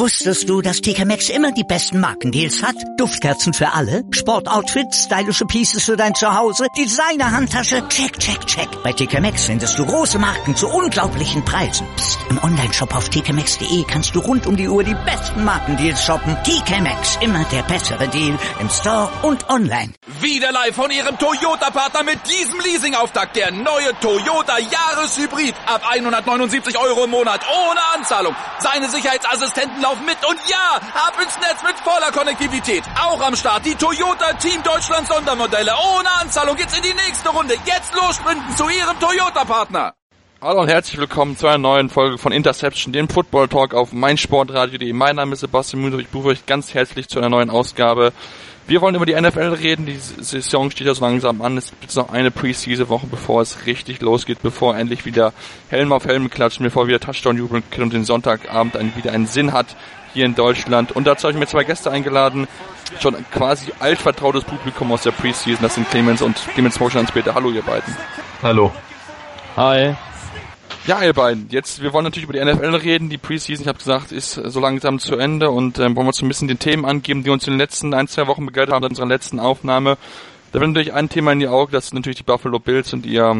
Wusstest du, dass TK Maxx immer die besten Markendeals hat? Duftkerzen für alle, Sportoutfits, stylische Pieces für dein Zuhause, Designer-Handtasche, check, check, check. Bei TK Maxx findest du große Marken zu unglaublichen Preisen. Psst. Im Onlineshop auf tkmaxx.de kannst du rund um die Uhr die besten Markendeals shoppen. TK Maxx, immer der bessere Deal im Store und online. Wieder live von Ihrem Toyota-Partner mit diesem Leasing-Auftakt. Der neue Toyota Jahreshybrid. Ab 179 € im Monat. Ohne Anzahlung. Seine Sicherheitsassistenten laufen mit. Und ja, ab ins Netz mit voller Konnektivität. Auch am Start die Toyota Team Deutschland Sondermodelle. Ohne Anzahlung geht's in die nächste Runde. Jetzt los sprinten zu Ihrem Toyota-Partner. Hallo und herzlich willkommen zu einer neuen Folge von Interception, dem Football Talk auf meinsportradio.de. Mein Name ist Sebastian Müller, ich begrüße euch ganz herzlich zu einer neuen Ausgabe. Wir wollen über die NFL reden, die Saison steht ja so langsam an, es gibt jetzt noch eine Preseason-Woche, bevor es richtig losgeht, bevor endlich wieder Helm auf Helm klatschen, bevor wieder Touchdown jubeln können und den Sonntagabend wieder einen Sinn hat hier in Deutschland. Und dazu habe ich mir zwei Gäste eingeladen, schon quasi altvertrautes Publikum aus der Preseason, das sind Clemens und Clemens Moschland-Peter. Hallo ihr beiden. Hallo. Hi. Ja, ihr beiden, jetzt, wir wollen natürlich über die NFL reden, die Preseason, ich habe gesagt, ist so langsam zu Ende und wollen wir so ein bisschen den Themen angeben, die uns in den letzten 1-2 Wochen begleitet haben, seit unserer letzten Aufnahme. Da wird natürlich ein Thema in die Augen, das sind natürlich die Buffalo Bills und ihr,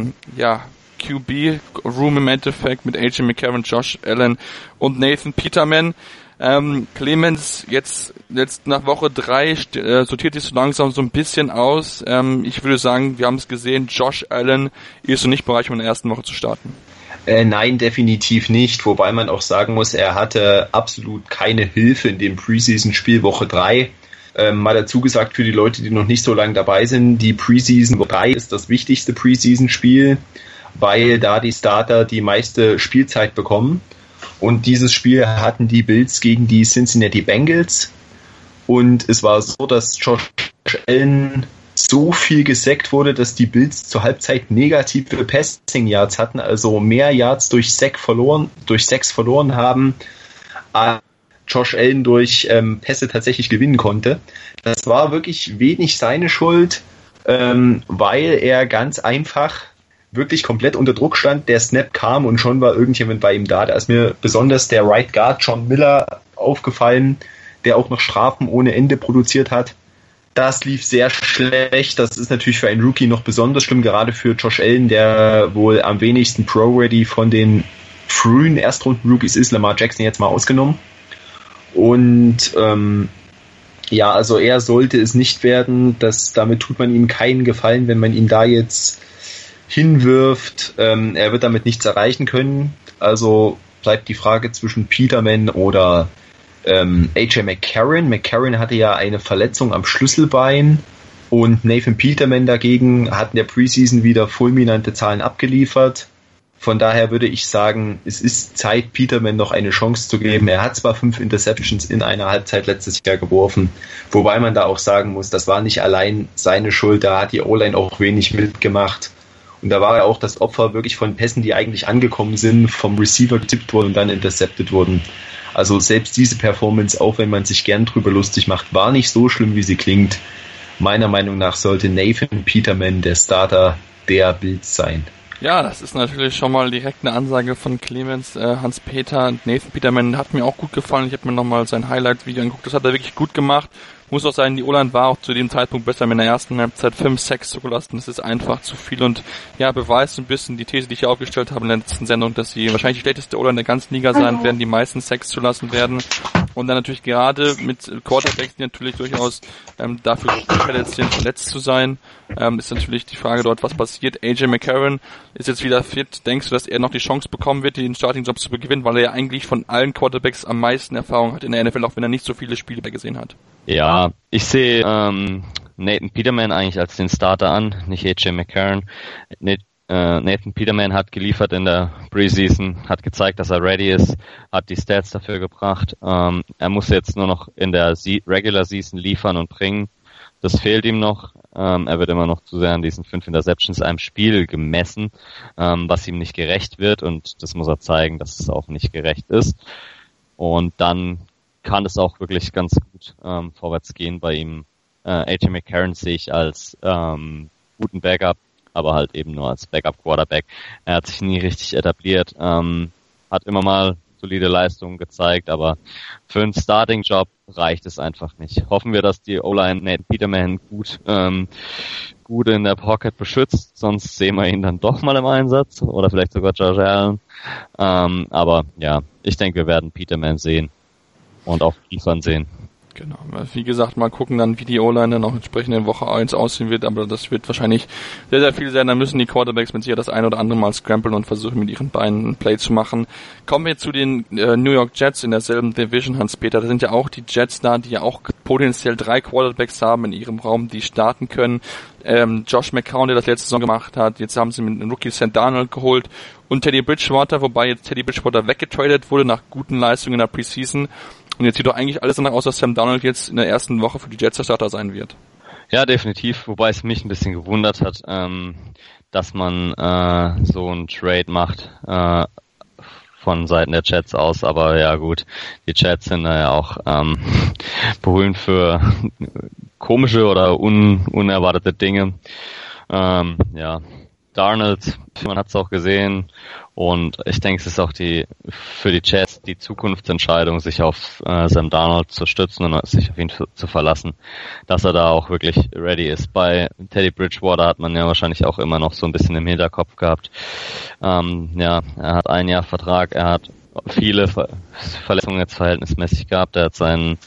QB-Room im Endeffekt mit AJ McCarron, Josh Allen und Nathan Peterman. Clemens, jetzt nach Woche 3 sortiert sich so langsam so ein bisschen aus. Ich würde sagen, wir haben es gesehen, Josh Allen ist so nicht bereit, um in der ersten Woche zu starten. Nein, definitiv nicht, wobei man auch sagen muss, er hatte absolut keine Hilfe in dem Preseason-Spiel Woche 3. Mal dazu gesagt für die Leute, die noch nicht so lange dabei sind, die Preseason Woche 3 ist das wichtigste Preseason-Spiel, weil da die Starter die meiste Spielzeit bekommen. Und dieses Spiel hatten die Bills gegen die Cincinnati Bengals. Und es war so, dass Josh Allen so viel gesackt wurde, dass die Bills zur Halbzeit negative Passing Yards hatten, also mehr Yards durch Sacks verloren haben, Josh Allen durch Pässe tatsächlich gewinnen konnte. Das war wirklich wenig seine Schuld, weil er ganz einfach wirklich komplett unter Druck stand. Der Snap kam und schon war irgendjemand bei ihm da. Da ist mir besonders der Right Guard John Miller aufgefallen, der auch noch Strafen ohne Ende produziert hat. Das lief sehr schlecht. Das ist natürlich für einen Rookie noch besonders schlimm, gerade für Josh Allen, der wohl am wenigsten Pro-Ready von den frühen Erstrunden-Rookies ist, Lamar Jackson jetzt mal ausgenommen. Und also er sollte es nicht werden. Damit tut man ihm keinen Gefallen, wenn man ihn da jetzt hinwirft. Er wird damit nichts erreichen können. Also bleibt die Frage zwischen Peterman oder AJ McCarron. McCarron hatte ja eine Verletzung am Schlüsselbein und Nathan Peterman dagegen hat in der Preseason wieder fulminante Zahlen abgeliefert. Von daher würde ich sagen, es ist Zeit, Peterman noch eine Chance zu geben. Er hat zwar 5 Interceptions in einer Halbzeit letztes Jahr geworfen, wobei man da auch sagen muss, das war nicht allein seine Schuld, da hat die O-Line auch wenig mitgemacht. Und da war er auch das Opfer wirklich von Pässen, die eigentlich angekommen sind, vom Receiver getippt wurden und dann intercepted wurden. Also selbst diese Performance, auch wenn man sich gern drüber lustig macht, war nicht so schlimm, wie sie klingt. Meiner Meinung nach sollte Nathan Peterman der Starter der Bills sein. Ja, das ist natürlich schon mal direkt eine Ansage von Clemens, Hans-Peter. Nathan Peterman hat mir auch gut gefallen. Ich habe mir nochmal sein Highlight-Video angeguckt. Das hat er wirklich gut gemacht. Muss auch sein, die O-Line war auch zu dem Zeitpunkt besser, in der ersten Halbzeit 5 Sacks zugelassen. Das ist einfach zu viel und ja, beweist ein bisschen die These, die ich hier aufgestellt habe in der letzten Sendung, dass sie wahrscheinlich die schlechteste O-Line der ganzen Liga sein werden, die meisten Sacks zulassen werden. Und dann natürlich gerade mit Quarterbacks, die natürlich durchaus dafür verletzt zu sein, ist natürlich die Frage dort, was passiert. AJ McCarron ist jetzt wieder fit. Denkst du, dass er noch die Chance bekommen wird, den Starting-Job zu gewinnen, weil er ja eigentlich von allen Quarterbacks am meisten Erfahrung hat in der NFL, auch wenn er nicht so viele Spiele gesehen hat? Ja, ich sehe Nathan Peterman eigentlich als den Starter an, nicht AJ McCarron. Nathan Peterman hat geliefert in der Preseason, hat gezeigt, dass er ready ist, hat die Stats dafür gebracht. Er muss jetzt nur noch in der Regular Season liefern und bringen. Das fehlt ihm noch. Er wird immer noch zu sehr an diesen 5 Interceptions einem Spiel gemessen, was ihm nicht gerecht wird, und das muss er zeigen, dass es auch nicht gerecht ist. Und dann kann es auch wirklich ganz gut vorwärts gehen bei ihm. AJ McCarron sehe ich als guten Backup, aber halt eben nur als Backup-Quarterback. Er hat sich nie richtig etabliert, hat immer mal solide Leistungen gezeigt, aber für einen Starting-Job reicht es einfach nicht. Hoffen wir, dass die O-Line Nathan Peterman gut in der Pocket beschützt, sonst sehen wir ihn dann doch mal im Einsatz oder vielleicht sogar Josh Allen. Aber ja, ich denke, wir werden Peterman sehen und auch liefern sehen. Genau, wie gesagt, mal gucken dann, wie die O-Line dann auch entsprechend in Woche 1 aussehen wird, aber das wird wahrscheinlich sehr, sehr viel sein. Da müssen die Quarterbacks mit sicher das ein oder andere Mal scramblen und versuchen, mit ihren Beinen ein Play zu machen. Kommen wir zu den New York Jets in derselben Division, Hans-Peter. Da sind ja auch die Jets da, die ja auch potenziell 3 Quarterbacks haben in ihrem Raum, die starten können. Josh McCown, der das letzte Saison gemacht hat, jetzt haben sie mit dem Rookie Sam Darnold geholt und Teddy Bridgewater, wobei jetzt Teddy Bridgewater weggetradet wurde nach guten Leistungen in der Preseason. Und jetzt sieht doch eigentlich alles danach aus, dass Sam Darnold jetzt in der ersten Woche für die Jets der Starter sein wird. Ja, definitiv. Wobei es mich ein bisschen gewundert hat, dass man so einen Trade macht von Seiten der Jets aus. Aber ja gut, die Jets sind da ja auch berühmt für komische oder unerwartete Dinge. Ja, Darnold, man hat es auch gesehen. Und ich denke, es ist auch für die Jets die Zukunftsentscheidung, sich auf Sam Darnold zu stützen und sich auf ihn zu verlassen, dass er da auch wirklich ready ist. Bei Teddy Bridgewater hat man ja wahrscheinlich auch immer noch so ein bisschen im Hinterkopf gehabt. Ja, er hat 1 Jahr Vertrag, er hat viele Verletzungen jetzt verhältnismäßig gehabt, er hat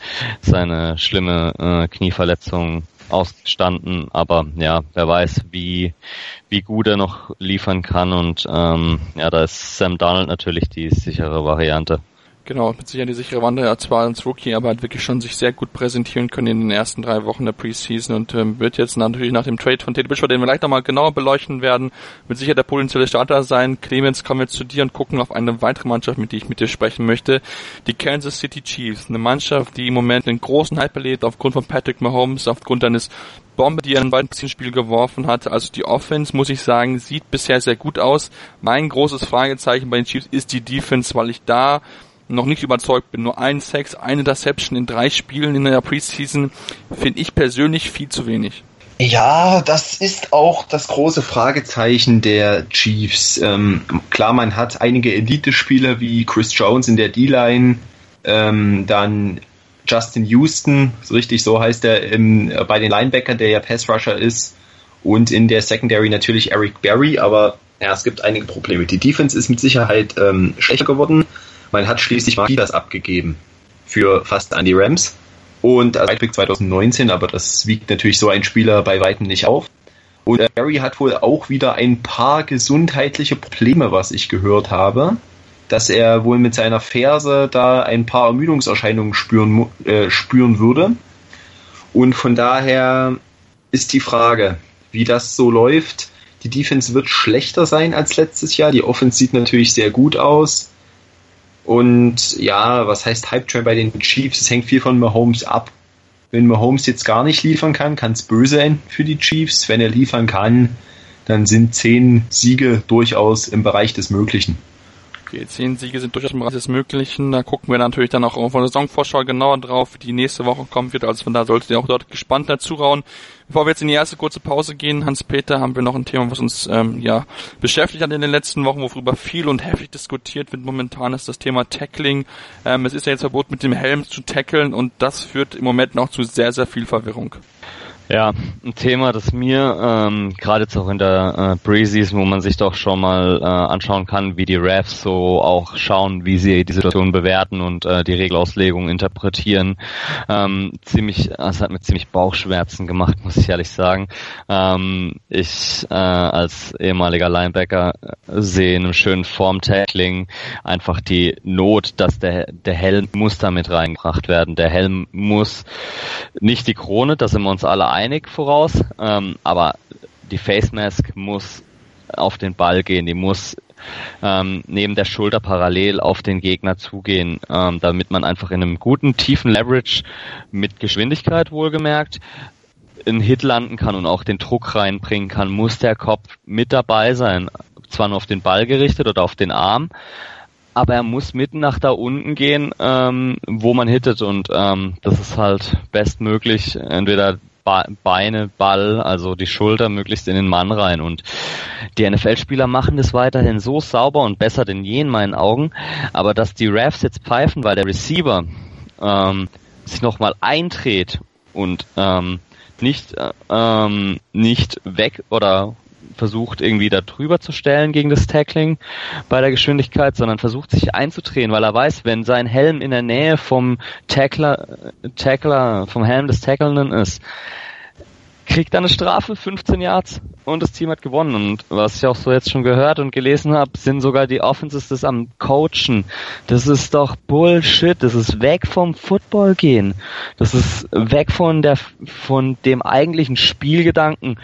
seine schlimme Knieverletzung ausgestanden, aber ja, wer weiß, wie gut er noch liefern kann und ja, da ist Sam Darnold natürlich die sichere Variante. Genau, mit Sicherheit die sichere Wandel, zwar als Rookie, aber hat wirklich schon sich sehr gut präsentieren können in den ersten 3 Wochen der Preseason und wird jetzt natürlich nach dem Trade von Teddy Bridgewater, den wir gleich nochmal genauer beleuchten werden, mit Sicherheit der potenzielle Starter sein. Clemens, kommen wir zu dir und gucken auf eine weitere Mannschaft, mit der ich mit dir sprechen möchte. Die Kansas City Chiefs, eine Mannschaft, die im Moment einen großen Hype erlebt aufgrund von Patrick Mahomes, aufgrund eines Bombe, die er in beiden Spiel geworfen hat. Also die Offense, muss ich sagen, sieht bisher sehr gut aus. Mein großes Fragezeichen bei den Chiefs ist die Defense, weil ich da noch nicht überzeugt bin. Nur 1 Sack, 1 Interception in 3 Spielen in der Preseason finde ich persönlich viel zu wenig. Ja, das ist auch das große Fragezeichen der Chiefs. Klar, man hat einige Elite-Spieler wie Chris Jones in der D-Line, dann Justin Houston, so heißt er, bei den Linebackern, der ja Pass-Rusher ist, und in der Secondary natürlich Eric Berry, aber ja, es gibt einige Probleme. Die Defense ist mit Sicherheit schlechter geworden. Man hat schließlich Marquez abgegeben für fast an die Rams und als Pick 2019, aber das wiegt natürlich so ein Spieler bei weitem nicht auf. Und Barry hat wohl auch wieder ein paar gesundheitliche Probleme, was ich gehört habe, dass er wohl mit seiner Ferse da ein paar Ermüdungserscheinungen spüren würde. Und von daher ist die Frage, wie das so läuft. Die Defense wird schlechter sein als letztes Jahr. Die Offense sieht natürlich sehr gut aus. Und ja, was heißt Hype Train bei den Chiefs? Es hängt viel von Mahomes ab. Wenn Mahomes jetzt gar nicht liefern kann, kann es böse enden für die Chiefs. Wenn er liefern kann, dann sind 10 Siege durchaus im Bereich des Möglichen. Okay, 10 Siege sind durchaus im Bereich des Möglichen. Da gucken wir natürlich dann auch von der Saisonvorschau genauer drauf, die nächste Woche kommen wird. Also von da solltet ihr auch dort gespannt dazu rauen. Bevor wir jetzt in die erste kurze Pause gehen, Hans-Peter, haben wir noch ein Thema, was uns beschäftigt hat in den letzten Wochen, worüber viel und heftig diskutiert wird. Momentan ist das Thema Tackling. Es ist ja jetzt verboten, mit dem Helm zu tackeln und das führt im Moment noch zu sehr, sehr viel Verwirrung. Ja, ein Thema, das mir gerade jetzt auch in der Preseason, wo man sich doch schon mal anschauen kann, wie die Refs so auch schauen, wie sie die Situation bewerten und die Regelauslegung interpretieren. Es hat mir ziemlich Bauchschmerzen gemacht, muss ich ehrlich sagen. Ich als ehemaliger Linebacker sehe in einem schönen Form-Tackling einfach die Not, dass der Helm muss damit reingebracht werden. Der Helm muss nicht die Krone, da sind wir uns alle einig voraus, aber die Face Mask muss auf den Ball gehen, die muss neben der Schulter parallel auf den Gegner zugehen, damit man einfach in einem guten, tiefen Leverage mit Geschwindigkeit wohlgemerkt einen Hit landen kann und auch den Druck reinbringen kann, muss der Kopf mit dabei sein, zwar nur auf den Ball gerichtet oder auf den Arm, aber er muss mitten nach da unten gehen, wo man hittet und das ist halt bestmöglich entweder Beine, Ball, also die Schulter möglichst in den Mann rein. Und die NFL-Spieler machen das weiterhin so sauber und besser denn je in meinen Augen. Aber dass die Refs jetzt pfeifen, weil der Receiver sich nochmal eindreht und nicht weg oder versucht irgendwie da drüber zu stellen gegen das Tackling bei der Geschwindigkeit, sondern versucht sich einzudrehen, weil er weiß, wenn sein Helm in der Nähe vom vom Helm des Tacklenden ist, kriegt er eine Strafe, 15 Yards und das Team hat gewonnen. Und was ich auch so jetzt schon gehört und gelesen habe, sind sogar die Offenses das am Coachen. Das ist doch Bullshit. Das ist weg vom Football gehen. Das ist weg von dem eigentlichen Spielgedanken.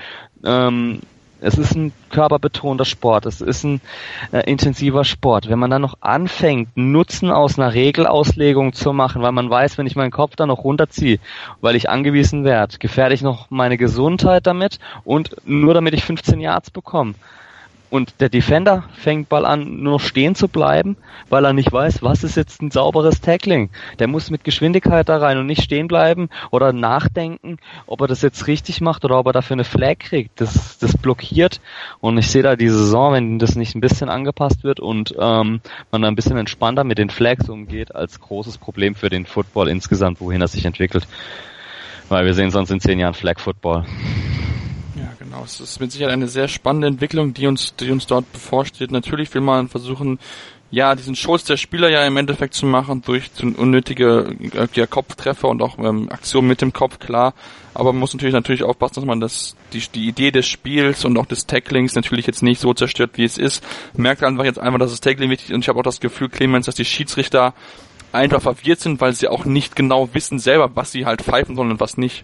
Es ist ein körperbetonter Sport, es ist ein intensiver Sport. Wenn man dann noch anfängt, Nutzen aus einer Regelauslegung zu machen, weil man weiß, wenn ich meinen Kopf dann noch runterziehe, weil ich angewiesen werde, gefährde ich noch meine Gesundheit damit und nur damit ich 15 Yards bekomme. Und der Defender fängt Ball an, nur noch stehen zu bleiben, weil er nicht weiß, was ist jetzt ein sauberes Tackling. Der muss mit Geschwindigkeit da rein und nicht stehen bleiben oder nachdenken, ob er das jetzt richtig macht oder ob er dafür eine Flag kriegt. Das blockiert. Und ich sehe da die Saison, wenn das nicht ein bisschen angepasst wird und man da ein bisschen entspannter mit den Flags umgeht, als großes Problem für den Football insgesamt, wohin er sich entwickelt. Weil wir sehen sonst in 10 Jahren Flag Football. Ja, genau. Es ist mit Sicherheit eine sehr spannende Entwicklung, die uns dort bevorsteht. Natürlich will man versuchen, ja, diesen Schutz der Spieler ja im Endeffekt zu machen durch unnötige Kopftreffer und auch Aktionen mit dem Kopf, klar. Aber man muss natürlich aufpassen, dass man die Idee des Spiels und auch des Tacklings natürlich jetzt nicht so zerstört, wie es ist. Merkt einfach, dass das Tackling wichtig ist. Und ich habe auch das Gefühl, Clemens, dass die Schiedsrichter einfach verwirrt sind, weil sie auch nicht genau wissen selber, was sie halt pfeifen sollen und was nicht.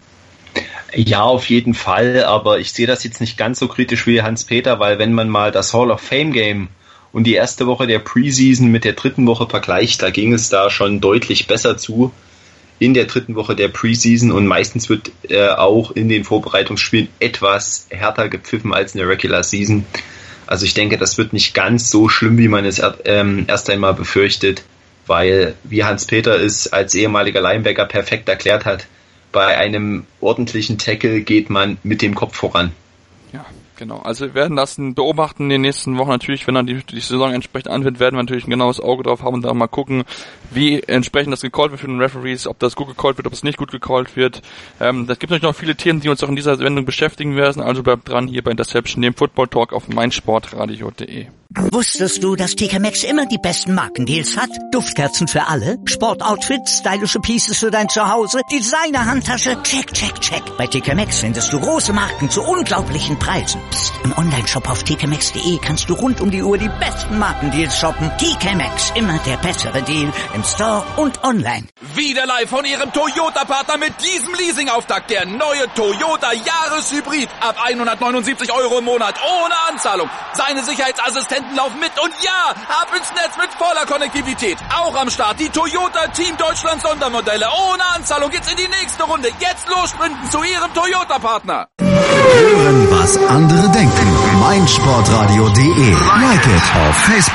Ja, auf jeden Fall, aber ich sehe das jetzt nicht ganz so kritisch wie Hans-Peter, weil wenn man mal das Hall of Fame Game und die erste Woche der Preseason mit der dritten Woche vergleicht, da ging es da schon deutlich besser zu in der dritten Woche der Preseason und meistens wird auch in den Vorbereitungsspielen etwas härter gepfiffen als in der Regular Season. Also ich denke, das wird nicht ganz so schlimm, wie man es erst einmal befürchtet, weil, wie Hans-Peter es als ehemaliger Linebacker perfekt erklärt hat, bei einem ordentlichen Tackle geht man mit dem Kopf voran. Ja, genau. Also wir werden das beobachten in den nächsten Wochen. Natürlich, wenn dann die Saison entsprechend anfängt, werden wir natürlich ein genaues Auge drauf haben und da mal gucken, wie entsprechend das gecallt wird für den Referees, ob das gut gecallt wird, ob es nicht gut gecallt wird. Das gibt natürlich noch viele Themen, die uns auch in dieser Sendung beschäftigen werden. Also bleibt dran hier bei Interception, dem Football Talk auf meinsportradio.de. Wusstest du, dass TK Maxx immer die besten Markendeals hat? Duftkerzen für alle, Sportoutfits, stylische Pieces für dein Zuhause, Designer-Handtasche, check, check, check. Bei TK Maxx findest du große Marken zu unglaublichen Preisen. Psst. Im Onlineshop auf tkmaxx.de kannst du rund um die Uhr die besten Markendeals shoppen. TK Maxx, immer der bessere Deal im Store und online. Wieder live von Ihrem Toyota-Partner mit diesem Leasing-Auftakt. Der neue Toyota Jahreshybrid. Ab 179 € im Monat. Ohne Anzahlung. Seine Sicherheitsassistenten laufen mit. Und ja, ab ins Netz mit voller Konnektivität. Auch am Start die Toyota Team Deutschland Sondermodelle. Ohne Anzahlung geht's in die nächste Runde. Jetzt los sprinten zu Ihrem Toyota-Partner. Hören, was andere denken. meinsportradio.de. Like it auf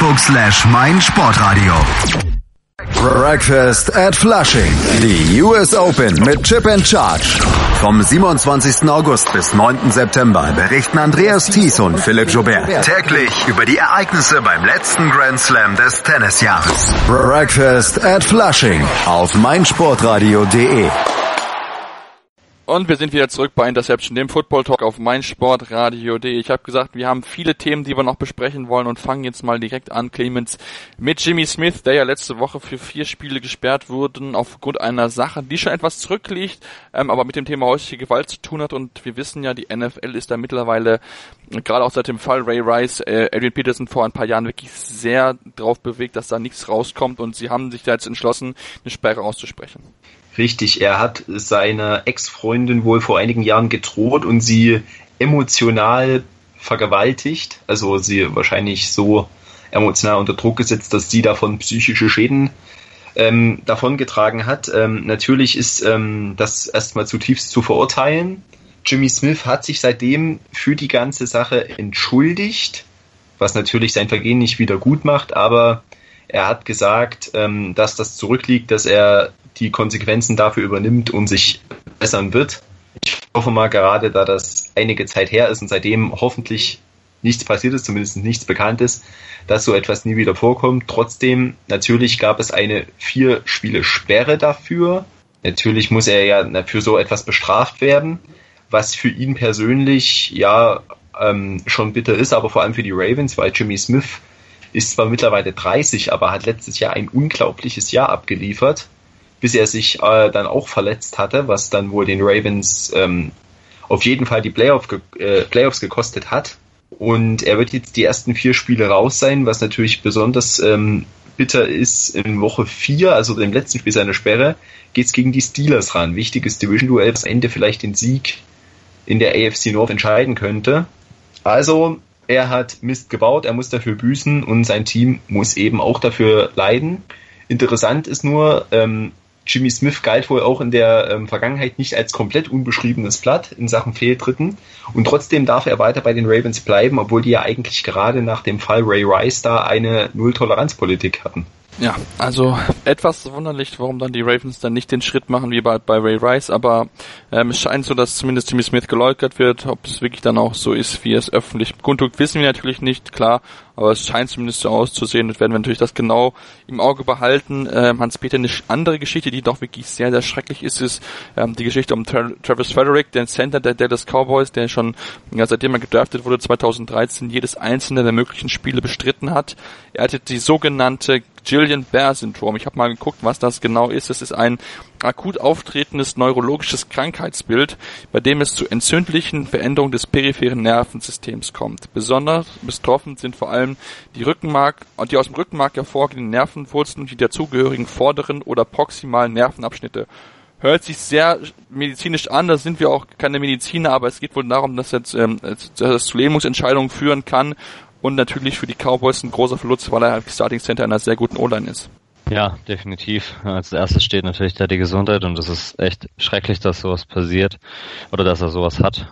Facebook/meinsportradio. Breakfast at Flushing. Die US Open mit Chip and Charge. Vom 27. August bis 9. September berichten Andreas Thies und Philipp Joubert täglich über die Ereignisse beim letzten Grand Slam des Tennisjahres. Breakfast at Flushing auf meinsportradio.de. Und wir sind wieder zurück bei Interception, dem Football Talk auf meinsportradio.de. Ich habe gesagt, wir haben viele Themen, die wir noch besprechen wollen und fangen jetzt mal direkt an, Clemens, mit Jimmy Smith, der ja letzte Woche für 4 Spiele gesperrt wurde aufgrund einer Sache, die schon etwas zurückliegt, aber mit dem Thema häusliche Gewalt zu tun hat. Und wir wissen ja, die NFL ist da mittlerweile, gerade auch seit dem Fall Ray Rice, Adrian Peterson vor ein paar Jahren wirklich sehr drauf bewegt, dass da nichts rauskommt und sie haben sich da jetzt entschlossen, eine Sperre auszusprechen. Richtig, er hat seiner Ex-Freundin wohl vor einigen Jahren gedroht und sie emotional vergewaltigt, also sie wahrscheinlich so emotional unter Druck gesetzt, dass sie davon psychische Schäden davongetragen hat. Natürlich ist das erstmal zutiefst zu verurteilen. Jimmy Smith hat sich seitdem für die ganze Sache entschuldigt, was natürlich sein Vergehen nicht wieder gut macht, aber er hat gesagt, dass das zurückliegt, dass er die Konsequenzen dafür übernimmt und sich bessern wird. Ich hoffe mal, gerade da das einige Zeit her ist und seitdem hoffentlich nichts passiert ist, zumindest nichts bekannt ist, dass so etwas nie wieder vorkommt. Trotzdem, natürlich gab es eine 4-Spiele-Sperre dafür. Natürlich muss er ja für so etwas bestraft werden, was für ihn persönlich ja schon bitter ist, aber vor allem für die Ravens, weil Jimmy Smith ist zwar mittlerweile 30, aber hat letztes Jahr ein unglaubliches Jahr abgeliefert, bis er sich dann auch verletzt hatte, was dann wohl den Ravens auf jeden Fall die Playoffs gekostet hat. Und er wird jetzt die ersten 4 Spiele raus sein, was natürlich besonders bitter ist. In Woche 4, also dem letzten Spiel seiner Sperre, geht es gegen die Steelers ran. Wichtiges Division-Duell, das am Ende vielleicht den Sieg in der AFC North entscheiden könnte. Also, er hat Mist gebaut, er muss dafür büßen und sein Team muss eben auch dafür leiden. Interessant ist nur, Jimmy Smith galt wohl auch in der Vergangenheit nicht als komplett unbeschriebenes Blatt in Sachen Fehltritten und trotzdem darf er weiter bei den Ravens bleiben, obwohl die ja eigentlich gerade nach dem Fall Ray Rice da eine Null-Toleranz-Politik hatten. Ja, also etwas wunderlich, warum dann die Ravens dann nicht den Schritt machen wie bei Ray Rice, aber es scheint so, dass zumindest Jimmy Smith geleugnet wird. Ob es wirklich dann auch so ist, wie es öffentlich kundtut, wissen wir natürlich nicht, klar, aber es scheint zumindest so auszusehen. Das werden wir natürlich das genau im Auge behalten. Hans-Peter, eine andere Geschichte, die doch wirklich sehr, sehr schrecklich ist die Geschichte um Travis Frederick, den Center der Dallas Cowboys, der schon, seitdem er gedraftet wurde, 2013 jedes einzelne der möglichen Spiele bestritten hat. Er hatte die sogenannte Guillain-Barré-Syndrom. Ich habe mal geguckt, was das genau ist. Es ist ein akut auftretendes neurologisches Krankheitsbild, bei dem es zu entzündlichen Veränderungen des peripheren Nervensystems kommt. Besonders betroffen sind vor allem die aus dem Rückenmark hervorgehenden Nervenwurzeln und die dazugehörigen vorderen oder proximalen Nervenabschnitte. Hört sich sehr medizinisch an, da sind wir auch keine Mediziner, aber es geht wohl darum, dass das zu Lähmungsentscheidungen führen kann. Und natürlich für die Cowboys ein großer Verlust, weil er halt Starting Center einer sehr guten O-Line ist. Ja, definitiv. Als erstes steht natürlich da die Gesundheit und es ist echt schrecklich, dass sowas passiert oder dass er sowas hat.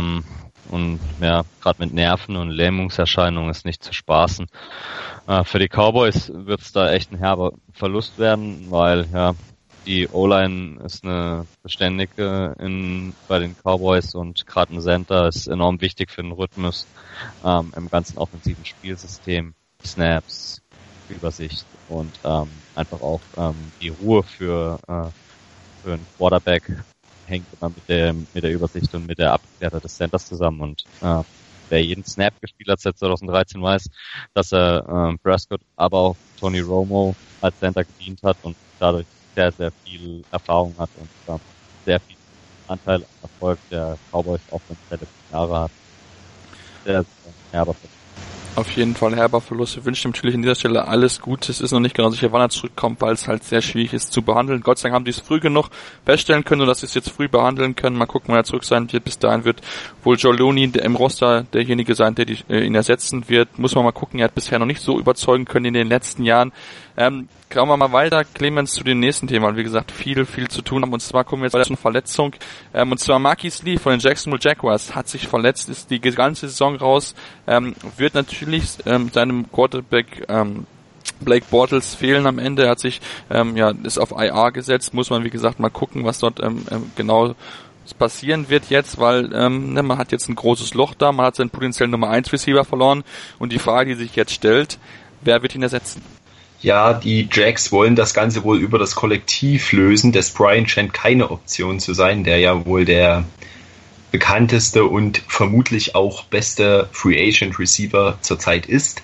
Und ja, gerade mit Nerven und Lähmungserscheinungen ist nicht zu spaßen. Für die Cowboys wird es da echt ein herber Verlust werden, weil ja die O-Line ist eine beständige bei den Cowboys und gerade ein Center ist enorm wichtig für den Rhythmus im ganzen offensiven Spielsystem, Snaps, Übersicht und einfach auch die Ruhe für einen Quarterback hängt immer mit der Übersicht und mit der Abwehr des Centers zusammen und wer jeden Snap gespielt hat seit 2013 weiß, dass er Prescott, aber auch Tony Romo als Center gedient hat und dadurch sehr, sehr viel Erfahrung hat und sehr viel Anteil am Erfolg der Cowboys auch wenn es letzten Jahre hat. Sehr, sehr herber Verlust. Auf jeden Fall herber Verlust. Wir wünschen natürlich an dieser Stelle alles Gute. Es ist noch nicht genau sicher, wann er zurückkommt, weil es halt sehr schwierig ist zu behandeln. Gott sei Dank haben die es früh genug feststellen können, sodass sie es jetzt früh behandeln können. Mal gucken, wann er zurück sein wird. Bis dahin wird wohl Joe Looney im Roster derjenige sein, der ihn ersetzen wird. Muss man mal gucken. Er hat bisher noch nicht so überzeugen können in den letzten Jahren. Kommen wir mal weiter, Clemens, zu dem nächsten Thema, weil wie gesagt viel zu tun haben. Und zwar kommen wir jetzt weiter zu einer Verletzung. Und zwar Marquise Lee von den Jacksonville Jaguars hat sich verletzt, ist die ganze Saison raus, wird natürlich seinem Quarterback Blake Bortles fehlen am Ende. Er hat sich ist auf IR gesetzt. Muss man wie gesagt mal gucken, was dort genau passieren wird jetzt, weil man hat jetzt ein großes Loch da, man hat seinen potenziellen Nummer 1 Receiver verloren und die Frage, die sich jetzt stellt, wer wird ihn ersetzen? Ja, die Jags wollen das Ganze wohl über das Kollektiv lösen. Des Bryant scheint keine Option zu sein, der ja wohl der bekannteste und vermutlich auch beste Free Agent Receiver zurzeit ist.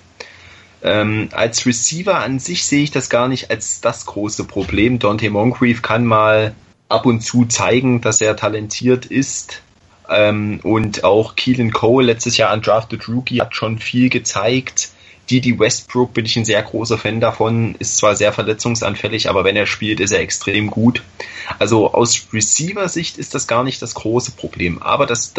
Als Receiver an sich sehe ich das gar nicht als das große Problem. Dante Moncrief kann mal ab und zu zeigen, dass er talentiert ist. Und auch Keelan Cole, letztes Jahr undrafted Rookie, hat schon viel gezeigt. Didi Westbrook bin ich ein sehr großer Fan davon, ist zwar sehr verletzungsanfällig, aber wenn er spielt, ist er extrem gut. Also aus Receiver-Sicht ist das gar nicht das große Problem. Aber das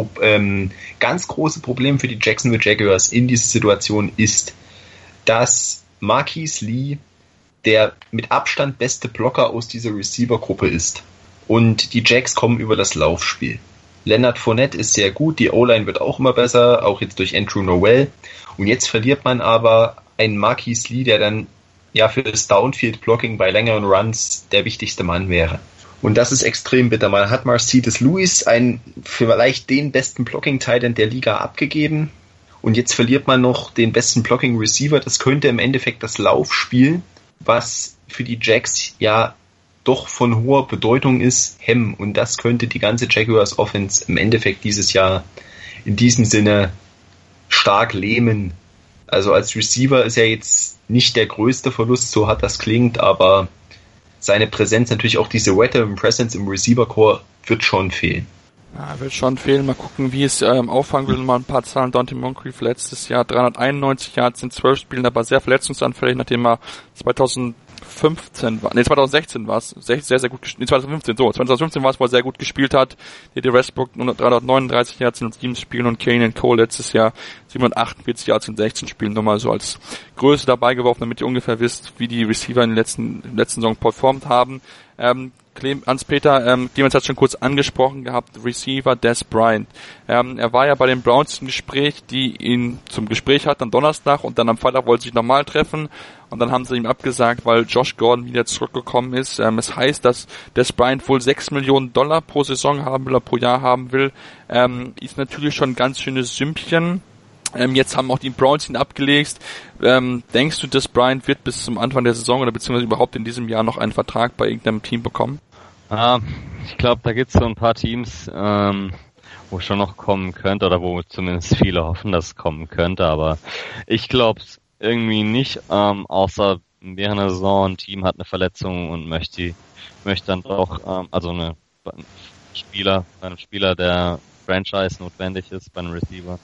ganz große Problem für die Jacksonville Jaguars in dieser Situation ist, dass Marquise Lee der mit Abstand beste Blocker aus dieser Receiver-Gruppe ist. Und die Jags kommen über das Laufspiel. Leonard Fournette ist sehr gut, die O-Line wird auch immer besser, auch jetzt durch Andrew Noel. Und jetzt verliert man aber einen Marquise Lee, der dann ja für das Downfield-Blocking bei längeren Runs der wichtigste Mann wäre. Und das ist extrem bitter. Man hat Marcedes Lewis, vielleicht den besten Blocking-Tight-End der Liga, abgegeben. Und jetzt verliert man noch den besten Blocking-Receiver. Das könnte im Endeffekt das Laufspiel, was für die Jacks ja doch von hoher Bedeutung ist, hemmen. Und das könnte die ganze Jaguars Offense im Endeffekt dieses Jahr in diesem Sinne stark lähmen. Also als Receiver ist er jetzt nicht der größte Verlust, so hart das klingt, aber seine Präsenz, natürlich auch diese Veteran Presence im Receiver-Core, wird schon fehlen. Ja, wird schon fehlen. Mal gucken, wie es auffangen will. Mal ein paar Zahlen. Dante Moncrief letztes Jahr 391 Yards in 12 Spielen, aber sehr verletzungsanfällig, nachdem er 2016 war es, sehr, sehr gut gespielt. 2015 war es, wo er sehr gut gespielt hat. Dede Westbrook 339 Yards in 7 Spielen und Kane Cole letztes Jahr 748 Yards in 16 Spielen. Nur mal so als Größe dabei geworfen, damit ihr ungefähr wisst, wie die Receiver in der letzten Saison performt haben. Hans-Peter, Clemens hat schon kurz angesprochen gehabt, Receiver Dez Bryant. Er war ja bei den Browns im Gespräch, die ihn zum Gespräch hatten am Donnerstag und dann am Freitag wollten sie sich nochmal treffen und dann haben sie ihm abgesagt, weil Josh Gordon wieder zurückgekommen ist. Es heißt, dass Dez Bryant wohl $6 Millionen pro Saison haben will oder pro Jahr haben will. Ist natürlich schon ein ganz schönes Sümmchen. Jetzt haben auch die Browns ihn abgelegt. Denkst du, dass Bryant wird bis zum Anfang der Saison oder beziehungsweise überhaupt in diesem Jahr noch einen Vertrag bei irgendeinem Team bekommen? Ich glaube, da gibt es so ein paar Teams, wo schon noch kommen könnte oder wo zumindest viele hoffen, dass es kommen könnte, aber ich glaube es irgendwie nicht, außer während der Saison ein Team hat eine Verletzung und möchte dann doch, also bei einem Spieler, der Franchise notwendig ist, bei einem Receiver,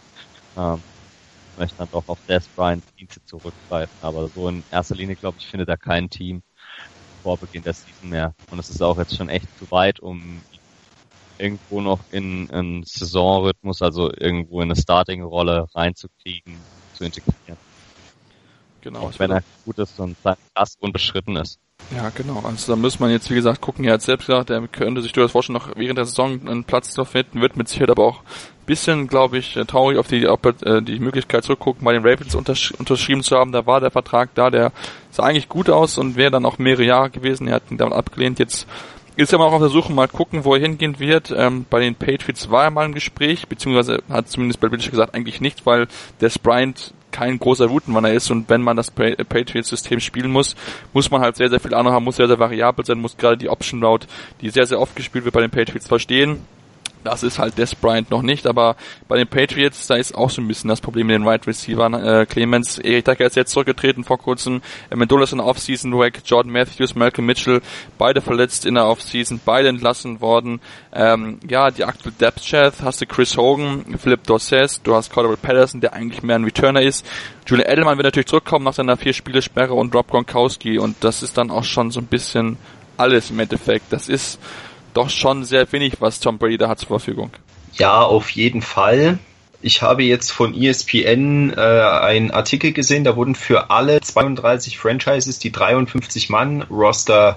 möchte dann doch auf Dez Bryant Dienste zurückgreifen, aber so in erster Linie, glaube ich, findet er kein Team vor Beginn der Season mehr. Und es ist auch jetzt schon echt zu weit, um irgendwo noch in einen Saisonrhythmus, also irgendwo in eine Starting-Rolle reinzukriegen, zu integrieren. Genau. Auch wenn er gut ist und das unbeschritten ist. Ja, genau. Also da muss man jetzt, wie gesagt, gucken. Er hat selbst gesagt, er könnte sich durchaus vorstellen, noch während der Saison einen Platz zu finden, wird mit Sicherheit aber auch ein bisschen, glaube ich, traurig auf die Möglichkeit zurückgucken, bei den Ravens unterschrieben zu haben. Da war der Vertrag da, der sah eigentlich gut aus und wäre dann auch mehrere Jahre gewesen. Er hat ihn damit abgelehnt. Jetzt ist er mal auch auf der Suche, mal gucken, wo er hingehen wird. Bei den Patriots war er mal im Gespräch, beziehungsweise hat zumindest Bill Belichick gesagt, eigentlich nicht, weil Dez Bryant kein großer Routenrunner ist und wenn man das Patriots-System spielen muss man halt sehr, sehr viel Ahnung haben, muss sehr, sehr variabel sein, muss gerade die Option Route, die sehr, sehr oft gespielt wird bei den Patriots, verstehen. Das ist halt Dez Bryant noch nicht, aber bei den Patriots, da ist auch so ein bisschen das Problem mit den Wide Receivern. Clemens, Eric Decker ist jetzt zurückgetreten vor kurzem, Amendola ist in der Offseason weg, Jordan Matthews, Malcolm Mitchell, beide verletzt in der Offseason, beide entlassen worden. Die aktuelle Depth Chart hast du Chris Hogan, Philip Dorsett, du hast Cordell Patterson, der eigentlich mehr ein Returner ist. Julian Edelman wird natürlich zurückkommen nach seiner 4-Spiele-Sperre und Rob Gronkowski und das ist dann auch schon so ein bisschen alles im Endeffekt. Das ist doch schon sehr wenig, was Tom Brady da hat zur Verfügung. Ja, auf jeden Fall. Ich habe jetzt von ESPN einen Artikel gesehen, da wurden für alle 32 Franchises die 53-Mann-Roster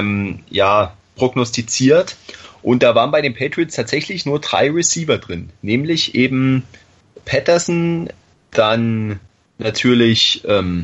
prognostiziert und da waren bei den Patriots tatsächlich nur 3 Receiver drin, nämlich eben Patterson, dann natürlich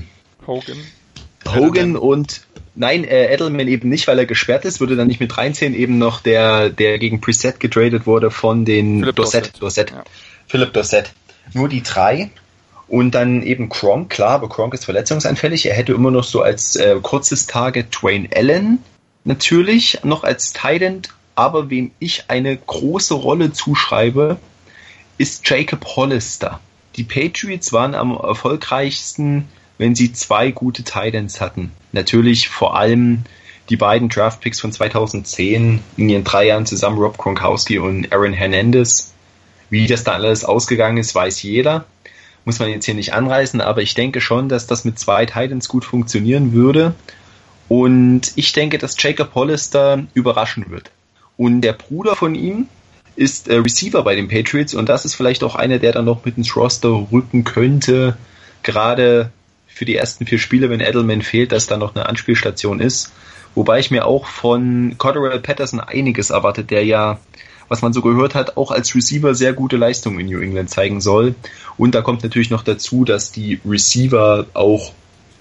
Hogan und Edelman eben nicht, weil er gesperrt ist, würde dann nicht mit reinziehen, eben noch der gegen Brissett getradet wurde von den Philip Dorsett. Nur die 3 und dann eben Gronk, klar, aber Gronk ist verletzungsanfällig, er hätte immer noch so als kurzes Target Dwayne Allen natürlich noch als Tight End, aber wem ich eine große Rolle zuschreibe, ist Jacob Hollister. Die Patriots waren am erfolgreichsten, wenn sie 2 gute Tight Ends hatten. Natürlich vor allem die beiden Draftpicks von 2010 in ihren 3 Jahren zusammen, Rob Gronkowski und Aaron Hernandez. Wie das da alles ausgegangen ist, weiß jeder. Muss man jetzt hier nicht anreißen, aber ich denke schon, dass das mit 2 Tight Ends gut funktionieren würde. Und ich denke, dass Jacob Hollister überraschen wird. Und der Bruder von ihm ist Receiver bei den Patriots und das ist vielleicht auch einer, der dann noch mit ins Roster rücken könnte, gerade für die ersten 4 Spiele, wenn Edelman fehlt, dass da noch eine Anspielstation ist. Wobei ich mir auch von Cordell Patterson einiges erwartet, der ja, was man so gehört hat, auch als Receiver sehr gute Leistungen in New England zeigen soll. Und da kommt natürlich noch dazu, dass die Receiver auch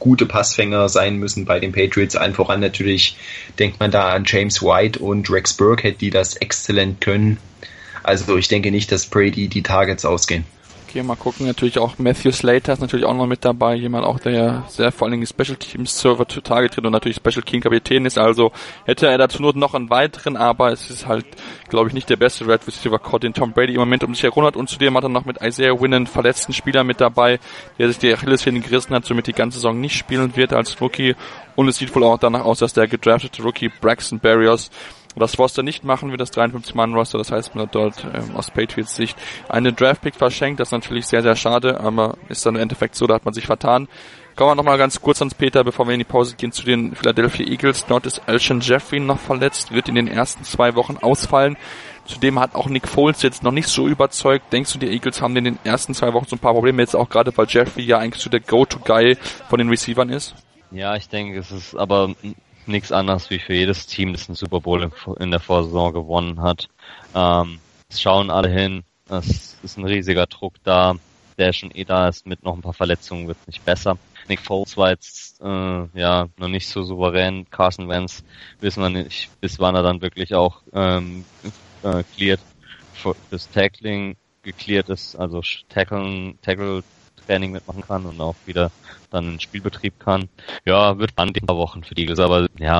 gute Passfänger sein müssen bei den Patriots. Allen voran natürlich denkt man da an James White und Rex Burkhead, die das exzellent können. Also ich denke nicht, dass Brady die Targets ausgehen. Okay, mal gucken. Natürlich auch Matthew Slater ist natürlich auch noch mit dabei. Jemand auch, der sehr vor allen Dingen Special Teams Server zutage tritt und natürlich Special Team Kapitän ist. Also hätte er dazu nur noch einen weiteren, aber es ist halt, glaube ich, nicht der beste Red Receiver Core, den Tom Brady im Moment um sich herum hat. Und zudem hat er noch mit Isaiah Wynn einen verletzten Spieler mit dabei, der sich die Achillessehne gerissen hat, somit die ganze Saison nicht spielen wird als Rookie. Und es sieht wohl auch danach aus, dass der gedraftete Rookie Braxton Berrios das Foster nicht machen wird, das 53-Mann-Roster, das heißt, man hat dort aus Patriots Sicht einen Draft-Pick verschenkt, das ist natürlich sehr, sehr schade, aber ist dann im Endeffekt so, da hat man sich vertan. Kommen wir nochmal ganz kurz ans Peter, bevor wir in die Pause gehen, zu den Philadelphia Eagles. Dort ist Alshon Jeffrey noch verletzt, wird in den ersten 2 Wochen ausfallen. Zudem hat auch Nick Foles jetzt noch nicht so überzeugt. Denkst du, die Eagles haben in den ersten 2 Wochen so ein paar Probleme, jetzt auch gerade, weil Jeffrey ja eigentlich so der Go-To-Guy von den Receivern ist? Ja, ich denke, es ist aber nichts anderes wie für jedes Team, das einen Super Bowl in der Vorsaison gewonnen hat. Es schauen alle hin, es ist ein riesiger Druck da, der schon da ist, mit noch ein paar Verletzungen wird es nicht besser. Nick Foles war jetzt noch nicht so souverän. Carson Wentz wissen wir nicht, bis wann er dann wirklich auch cleared fürs Tackling gecleared ist, also Tackle-Training mitmachen kann und auch wieder dann in Spielbetrieb kann. Ja, wird spannend in ein paar Wochen für die Eagles, aber ja,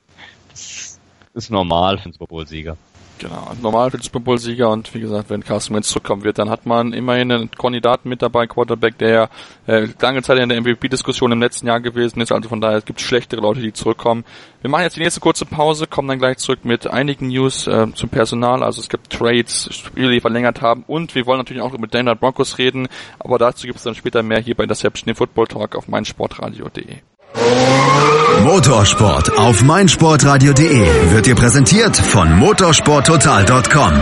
das ist normal für den Super Bowl-Sieger. Genau, normal für den Super Bowl-Sieger und wie gesagt, wenn Carson Wentz zurückkommen wird, dann hat man immerhin einen Kandidaten mit dabei, Quarterback, der lange Zeit in der MVP-Diskussion im letzten Jahr gewesen ist, also von daher es gibt schlechtere Leute, die zurückkommen. Wir machen jetzt die nächste kurze Pause, kommen dann gleich zurück mit einigen News zum Personal, also es gibt Trades, Spiele, die verlängert haben und wir wollen natürlich auch mit Denver Broncos reden, aber dazu gibt es dann später mehr hier bei Interception, dem Football Talk auf meinsportradio.de. Motorsport auf meinsportradio.de wird dir präsentiert von motorsporttotal.com.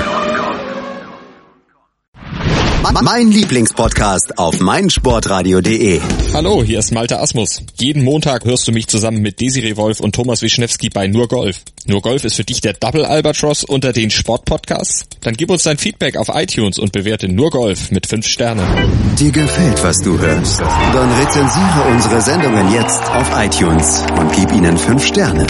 Mein Lieblingspodcast auf meinsportradio.de. Hallo, hier ist Malte Asmus. Jeden Montag hörst du mich zusammen mit Desiree Wolf und Thomas Wischnewski bei Nur Golf. Nur Golf ist für dich der Double Albatross unter den Sportpodcasts? Dann gib uns dein Feedback auf iTunes und bewerte Nur Golf mit 5 Sternen. Dir gefällt, was du hörst? Dann rezensiere unsere Sendungen jetzt auf iTunes und gib ihnen 5 Sterne.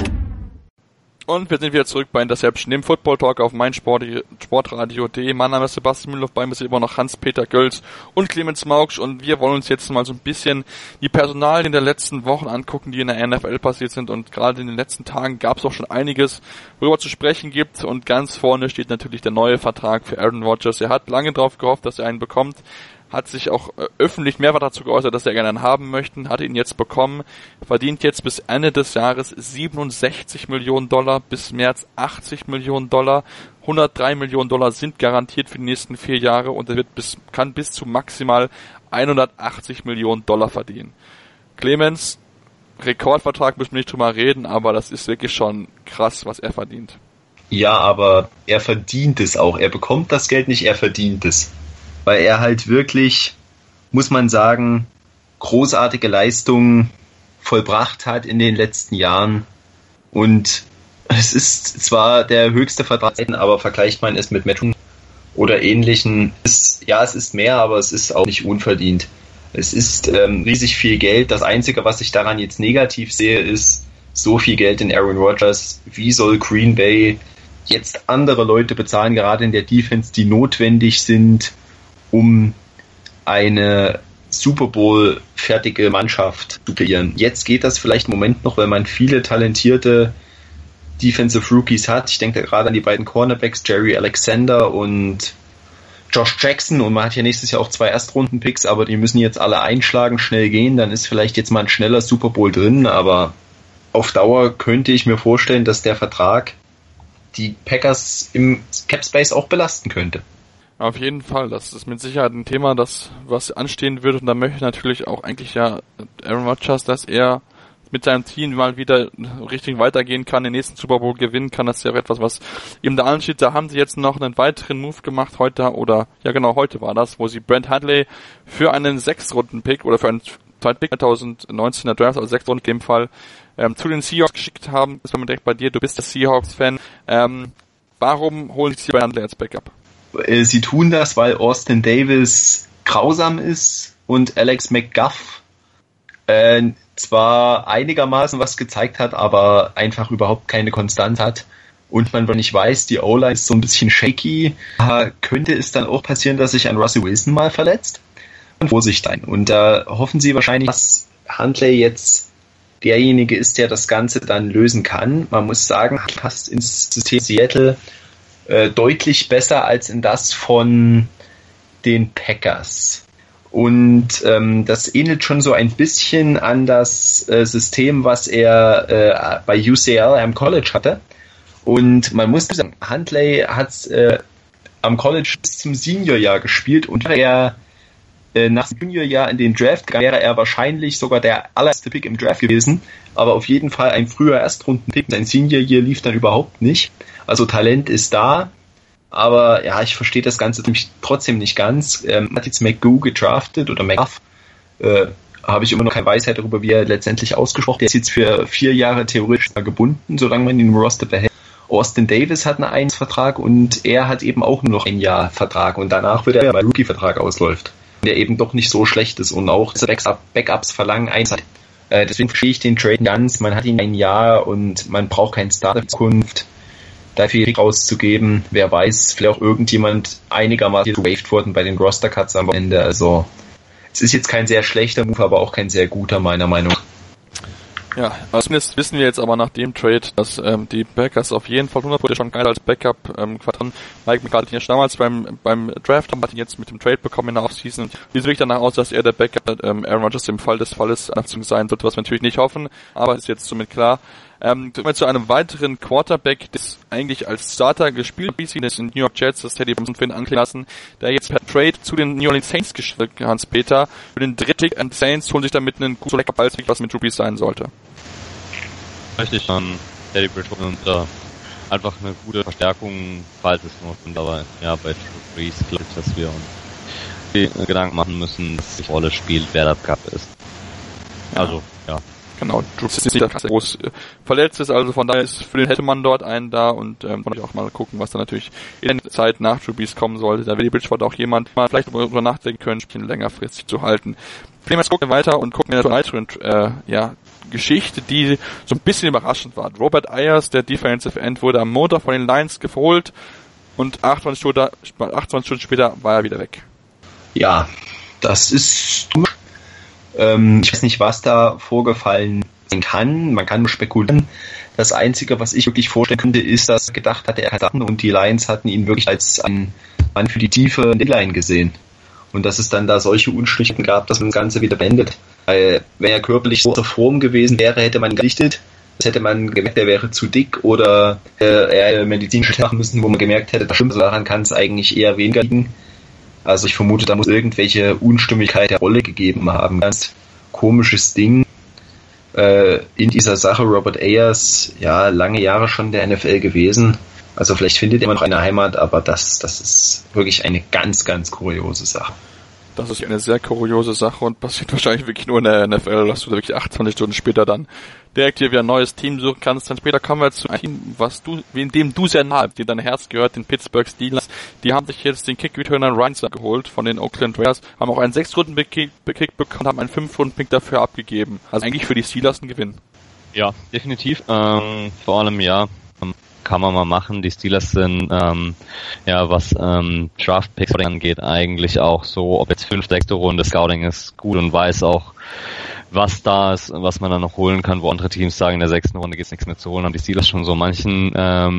Und wir sind wieder zurück bei Interception, dem Football Talk auf meinsportradio.de. Mein Name ist Sebastian Mühlhoff, bei mir ist immer noch Hans-Peter Gölz und Clemens Maugsch und wir wollen uns jetzt mal so ein bisschen die Personalien der letzten Wochen angucken, die in der NFL passiert sind und gerade in den letzten Tagen gab es auch schon einiges, worüber zu sprechen gibt und ganz vorne steht natürlich der neue Vertrag für Aaron Rodgers. Er hat lange darauf gehofft, dass er einen bekommt, hat sich auch öffentlich mehrfach dazu geäußert, dass er gerne einen haben möchte, hat ihn jetzt bekommen, verdient jetzt bis Ende des Jahres $67 Millionen, bis März $80 Millionen, $103 Millionen sind garantiert für die nächsten 4 Jahre und er kann bis zu maximal $180 Millionen verdienen. Clemens, Rekordvertrag müssen wir nicht drüber reden, aber das ist wirklich schon krass, was er verdient. Ja, aber er verdient es auch. Er bekommt das Geld nicht, er verdient es. Weil er halt wirklich, muss man sagen, großartige Leistungen vollbracht hat in den letzten Jahren. Und es ist zwar der höchste Vertrag, aber vergleicht man es mit Metro oder Ähnlichen, es ist mehr, aber es ist auch nicht unverdient. Es ist riesig viel Geld. Das Einzige, was ich daran jetzt negativ sehe, ist so viel Geld in Aaron Rodgers. Wie soll Green Bay jetzt andere Leute bezahlen, gerade in der Defense, die notwendig sind, um eine Super Bowl fertige Mannschaft zu kreieren. Jetzt geht das vielleicht im Moment noch, weil man viele talentierte Defensive Rookies hat. Ich denke gerade an die beiden Cornerbacks, Jerry Alexander und Josh Jackson, und man hat ja nächstes Jahr auch 2 Erstrunden-Picks, aber die müssen jetzt alle einschlagen, schnell gehen, dann ist vielleicht jetzt mal ein schneller Super Bowl drin, aber auf Dauer könnte ich mir vorstellen, dass der Vertrag die Packers im Cap Space auch belasten könnte. Auf jeden Fall, das ist mit Sicherheit ein Thema, was anstehen wird und da möchte natürlich auch eigentlich ja Aaron Rodgers, dass er mit seinem Team mal wieder richtig weitergehen kann, den nächsten Super Bowl gewinnen kann. Das ist ja etwas, was ihm da ansteht. Da haben sie jetzt noch einen weiteren Move gemacht heute heute war das, wo sie Brent Hundley für einen 6-Runden-Pick oder für einen Zweitpick 2019er Draft, also 6 Runden in dem Fall, zu den Seahawks geschickt haben. Das war mir direkt bei dir, du bist der Seahawks-Fan. Warum holen sie Brent Hundley als Backup? Sie tun das, weil Austin Davis grausam ist und Alex McGough Zwar einigermaßen was gezeigt hat, aber einfach überhaupt keine Konstanz hat. Und man nicht weiß, die O-Line ist so ein bisschen shaky. Könnte es dann auch passieren, dass sich ein Russell Wilson mal verletzt? Und Vorsicht ein. Und da hoffen sie wahrscheinlich, dass Huntley jetzt derjenige ist, der das Ganze dann lösen kann. Man muss sagen, passt ins System Seattle deutlich besser als in das von den Packers. Und das ähnelt schon so ein bisschen an das System, was er bei UCLA am College hatte. Und man muss sagen, Huntley hat am College bis zum Seniorjahr gespielt und wäre er nach dem Juniorjahr in den Draft, wäre er wahrscheinlich sogar der allererste Pick im Draft gewesen, aber auf jeden Fall ein früher Erstrunden-Pick. Sein Senior-Jahr lief dann überhaupt nicht. Also Talent ist da, aber ja, ich verstehe das Ganze trotzdem nicht ganz. Hat jetzt McGoo gedraftet oder McGuff, habe ich immer noch keine Weisheit darüber, wie er letztendlich ausgesprochen. Der ist jetzt für 4 Jahre theoretisch gebunden, solange man ihn im Roster behält. Austin Davis hat einen Vertrag und er hat eben auch nur noch 1 Jahr Vertrag und danach wird er, weil Rookie-Vertrag ausläuft, der eben doch nicht so schlecht ist und auch Backups verlangen Einsatz. Deswegen verstehe ich den Trade ganz. Man hat ihn 1 Jahr und man braucht keinen Starter in Zukunft. Dafür auszugeben, wer weiß, vielleicht auch irgendjemand einigermaßen gewaved worden bei den Roster-Cuts am Ende. Also es ist jetzt kein sehr schlechter Move, aber auch kein sehr guter, meiner Meinung nach. Ja, also zumindest wissen wir jetzt aber nach dem Trade, dass die Packers auf jeden Fall 100% schon geil als Backup quartieren. Mike McCarthy ist damals beim Draft, hat ihn jetzt mit dem Trade bekommen in der Offseason. Sieht wirklich danach aus, dass er der Backup Aaron Rodgers im Fall des Falles sein wird, was wir natürlich nicht hoffen, aber ist jetzt somit klar. Kommen wir zu einem weiteren Quarterback, das eigentlich als Starter gespielt ist in den New York Jets, das Teddy Brimson für ihn anklingen lassen, der jetzt per Trade zu den New Orleans Saints geschickt, Hans-Peter, für den dritten Saints holen sich damit einen guten lecker Ball, was mit Drew Brees sein sollte. Richtig, Teddy Bridgewater und einfach eine gute Verstärkung, falls es notwendig, aber ja, bei Drew Brees glaube ich, dass wir uns die Gedanken machen müssen, dass sich Rolle spielt, wer das Cup ist. Also, ja. Genau, Drew ist nicht groß verletzt ist, also von daher ist für den hätte man dort einen da und wollte ich auch mal gucken, was da natürlich in der Zeit nach Drew Brees kommen sollte. Da will die Bridgewater auch jemand mal vielleicht darüber nachdenken können, Spielen längerfristig zu halten. Jetzt gucken wir weiter und gucken wir eine weitere Geschichte, die so ein bisschen überraschend war. Robert Ayers, der Defensive End, wurde am Montag von den Lions geholt und 28 Stunden später war er wieder weg. Ja, das ist ich weiß nicht, was da vorgefallen sein kann. Man kann nur spekulieren. Das Einzige, was ich wirklich vorstellen könnte, ist, dass er gedacht hatte, er kann Sachen und die Lions hatten ihn wirklich als einen Mann für die tiefe D-Line gesehen. Und dass es dann da solche Unstimmigkeiten gab, dass man das Ganze wieder beendet. Weil, wenn er körperlich so zur Form gewesen wäre, hätte man gerichtet. Das hätte man gemerkt, er wäre zu dick oder er hätte medizinische machen müssen, wo man gemerkt hätte, das stimmt, daran kann es eigentlich eher weniger liegen. Also ich vermute, da muss irgendwelche Unstimmigkeit der Rolle gegeben haben. Ganz komisches Ding in dieser Sache. Robert Ayers, ja, lange Jahre schon in der NFL gewesen. Also vielleicht findet er immer noch eine Heimat, aber das ist wirklich eine ganz, ganz kuriose Sache. Das ist eine sehr kuriose Sache und passiert wahrscheinlich wirklich nur in der NFL, dass du da wirklich 28 Stunden später dann direkt hier wieder ein neues Team suchen kannst. Dann später kommen wir zu einem Team, dem du sehr nahe, dem dein Herz gehört, den Pittsburgh Steelers. Die haben sich jetzt den Kick-Returner Ryan geholt von den Oakland Raiders, haben auch einen 6-Runden-Pick bekommen, haben einen 5-Runden-Pick dafür abgegeben. Also eigentlich für die Steelers ein Gewinn. Ja, definitiv. Vor allem, ja, kann man mal machen. Die Steelers sind, was Draft-Picks angeht, eigentlich auch so, ob jetzt 5., 6. Runde, Scouting ist gut und weiß auch, was da ist, was man dann noch holen kann, wo andere Teams sagen, in der 6. Runde gibt's nichts mehr zu holen, haben die Steelers schon so manchen,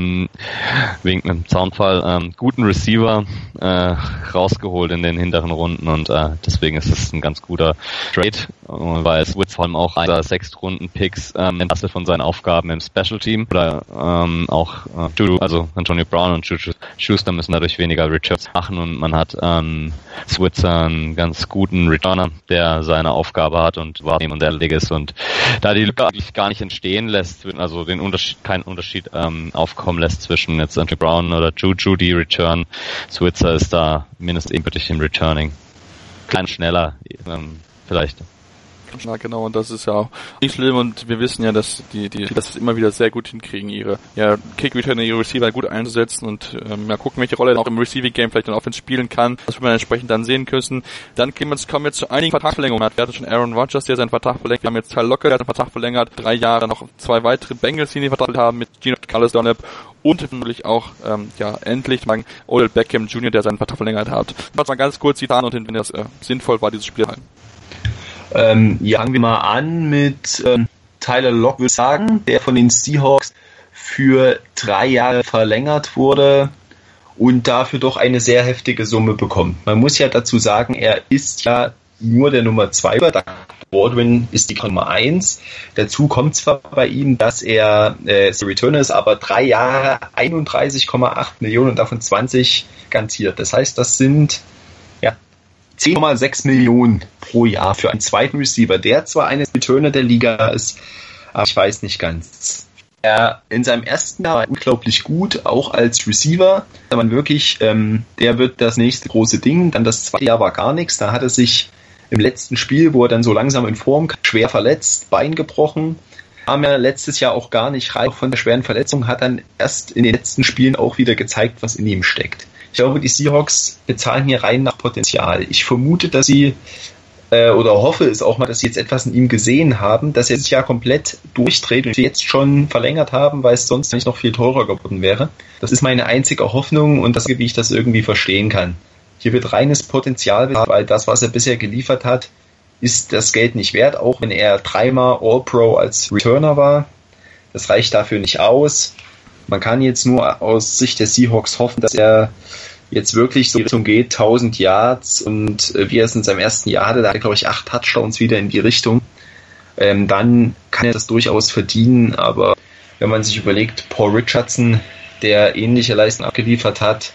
wegen einem Zaunfall, guten Receiver rausgeholt in den hinteren Runden und deswegen ist es ein ganz guter Trade, weil es wird vor allem auch einer 6-Runden-Picks entlastet von seinen Aufgaben im Special-Team oder auch Antonio Brown und Juju Schuster müssen dadurch weniger Returns machen und man hat Switzer einen ganz guten Returner, der seine Aufgabe hat und war und der ist und da die Lücke eigentlich gar nicht entstehen lässt, also keinen Unterschied aufkommen lässt zwischen jetzt Antonio Brown oder Juju, die Return. Switzer ist da mindestens ebenbürtig im Returning. Klein schneller, vielleicht. Ja, genau, und das ist ja auch nicht schlimm und wir wissen ja, dass die das immer wieder sehr gut hinkriegen, ihre Kick-Returner, ihre Receiver gut einzusetzen und gucken, welche Rolle er auch im Receiving-Game vielleicht dann Offense spielen kann. Das wird man entsprechend dann sehen können. Dann kommen wir zu einigen Vertragsverlängerungen. Wir hatten schon Aaron Rodgers, der seinen Vertrag verlängert. Wir haben jetzt Tyler Lockett, der hat einen Vertrag verlängert. 3 Jahre, noch 2 weitere Bengals, die den Vertrag haben mit Geno Carlos Dunlap und natürlich auch, endlich Odell Beckham Jr., der seinen Vertrag verlängert hat. Was mal ganz kurz die Daten und wenn das sinnvoll war, dieses Spiel. Fangen wir mal an mit Tyler Lockett, würde ich sagen, der von den Seahawks für 3 Jahre verlängert wurde und dafür doch eine sehr heftige Summe bekommt. Man muss ja dazu sagen, er ist ja nur der Nummer 2, Baldwin ist die Nummer 1. Dazu kommt zwar bei ihm, dass er Returner ist, aber 3 Jahre 31,8 Millionen, davon 20 garantiert. Das heißt, das sind 10,6 Millionen pro Jahr für einen zweiten Receiver, der zwar eines Returner der Liga ist, aber ich weiß nicht ganz. Er in seinem ersten Jahr war unglaublich gut, auch als Receiver. Da man wirklich, der wird das nächste große Ding. Dann das zweite Jahr war gar nichts. Da hat er sich im letzten Spiel, wo er dann so langsam in Form kam, schwer verletzt, Bein gebrochen. Kam ja letztes Jahr auch gar nicht rein von der schweren Verletzung, hat dann erst in den letzten Spielen auch wieder gezeigt, was in ihm steckt. Ich glaube, die Seahawks bezahlen hier rein nach Potenzial. Ich vermute, dass sie, oder hoffe es auch mal, dass sie jetzt etwas in ihm gesehen haben, dass er sich ja komplett durchdreht und sie jetzt schon verlängert haben, weil es sonst nicht noch viel teurer geworden wäre. Das ist meine einzige Hoffnung und das, wie ich das irgendwie verstehen kann. Hier wird reines Potenzial bezahlt, weil das, was er bisher geliefert hat, ist das Geld nicht wert, auch wenn er 3-mal All-Pro als Returner war. Das reicht dafür nicht aus. Man kann jetzt nur aus Sicht der Seahawks hoffen, dass er jetzt wirklich so in Richtung geht, 1000 Yards und wie er es in seinem ersten Jahr hatte, da hat er, glaube ich, 8 Touchdowns wieder in die Richtung. Dann kann er das durchaus verdienen, aber wenn man sich überlegt, Paul Richardson, der ähnliche Leistungen abgeliefert hat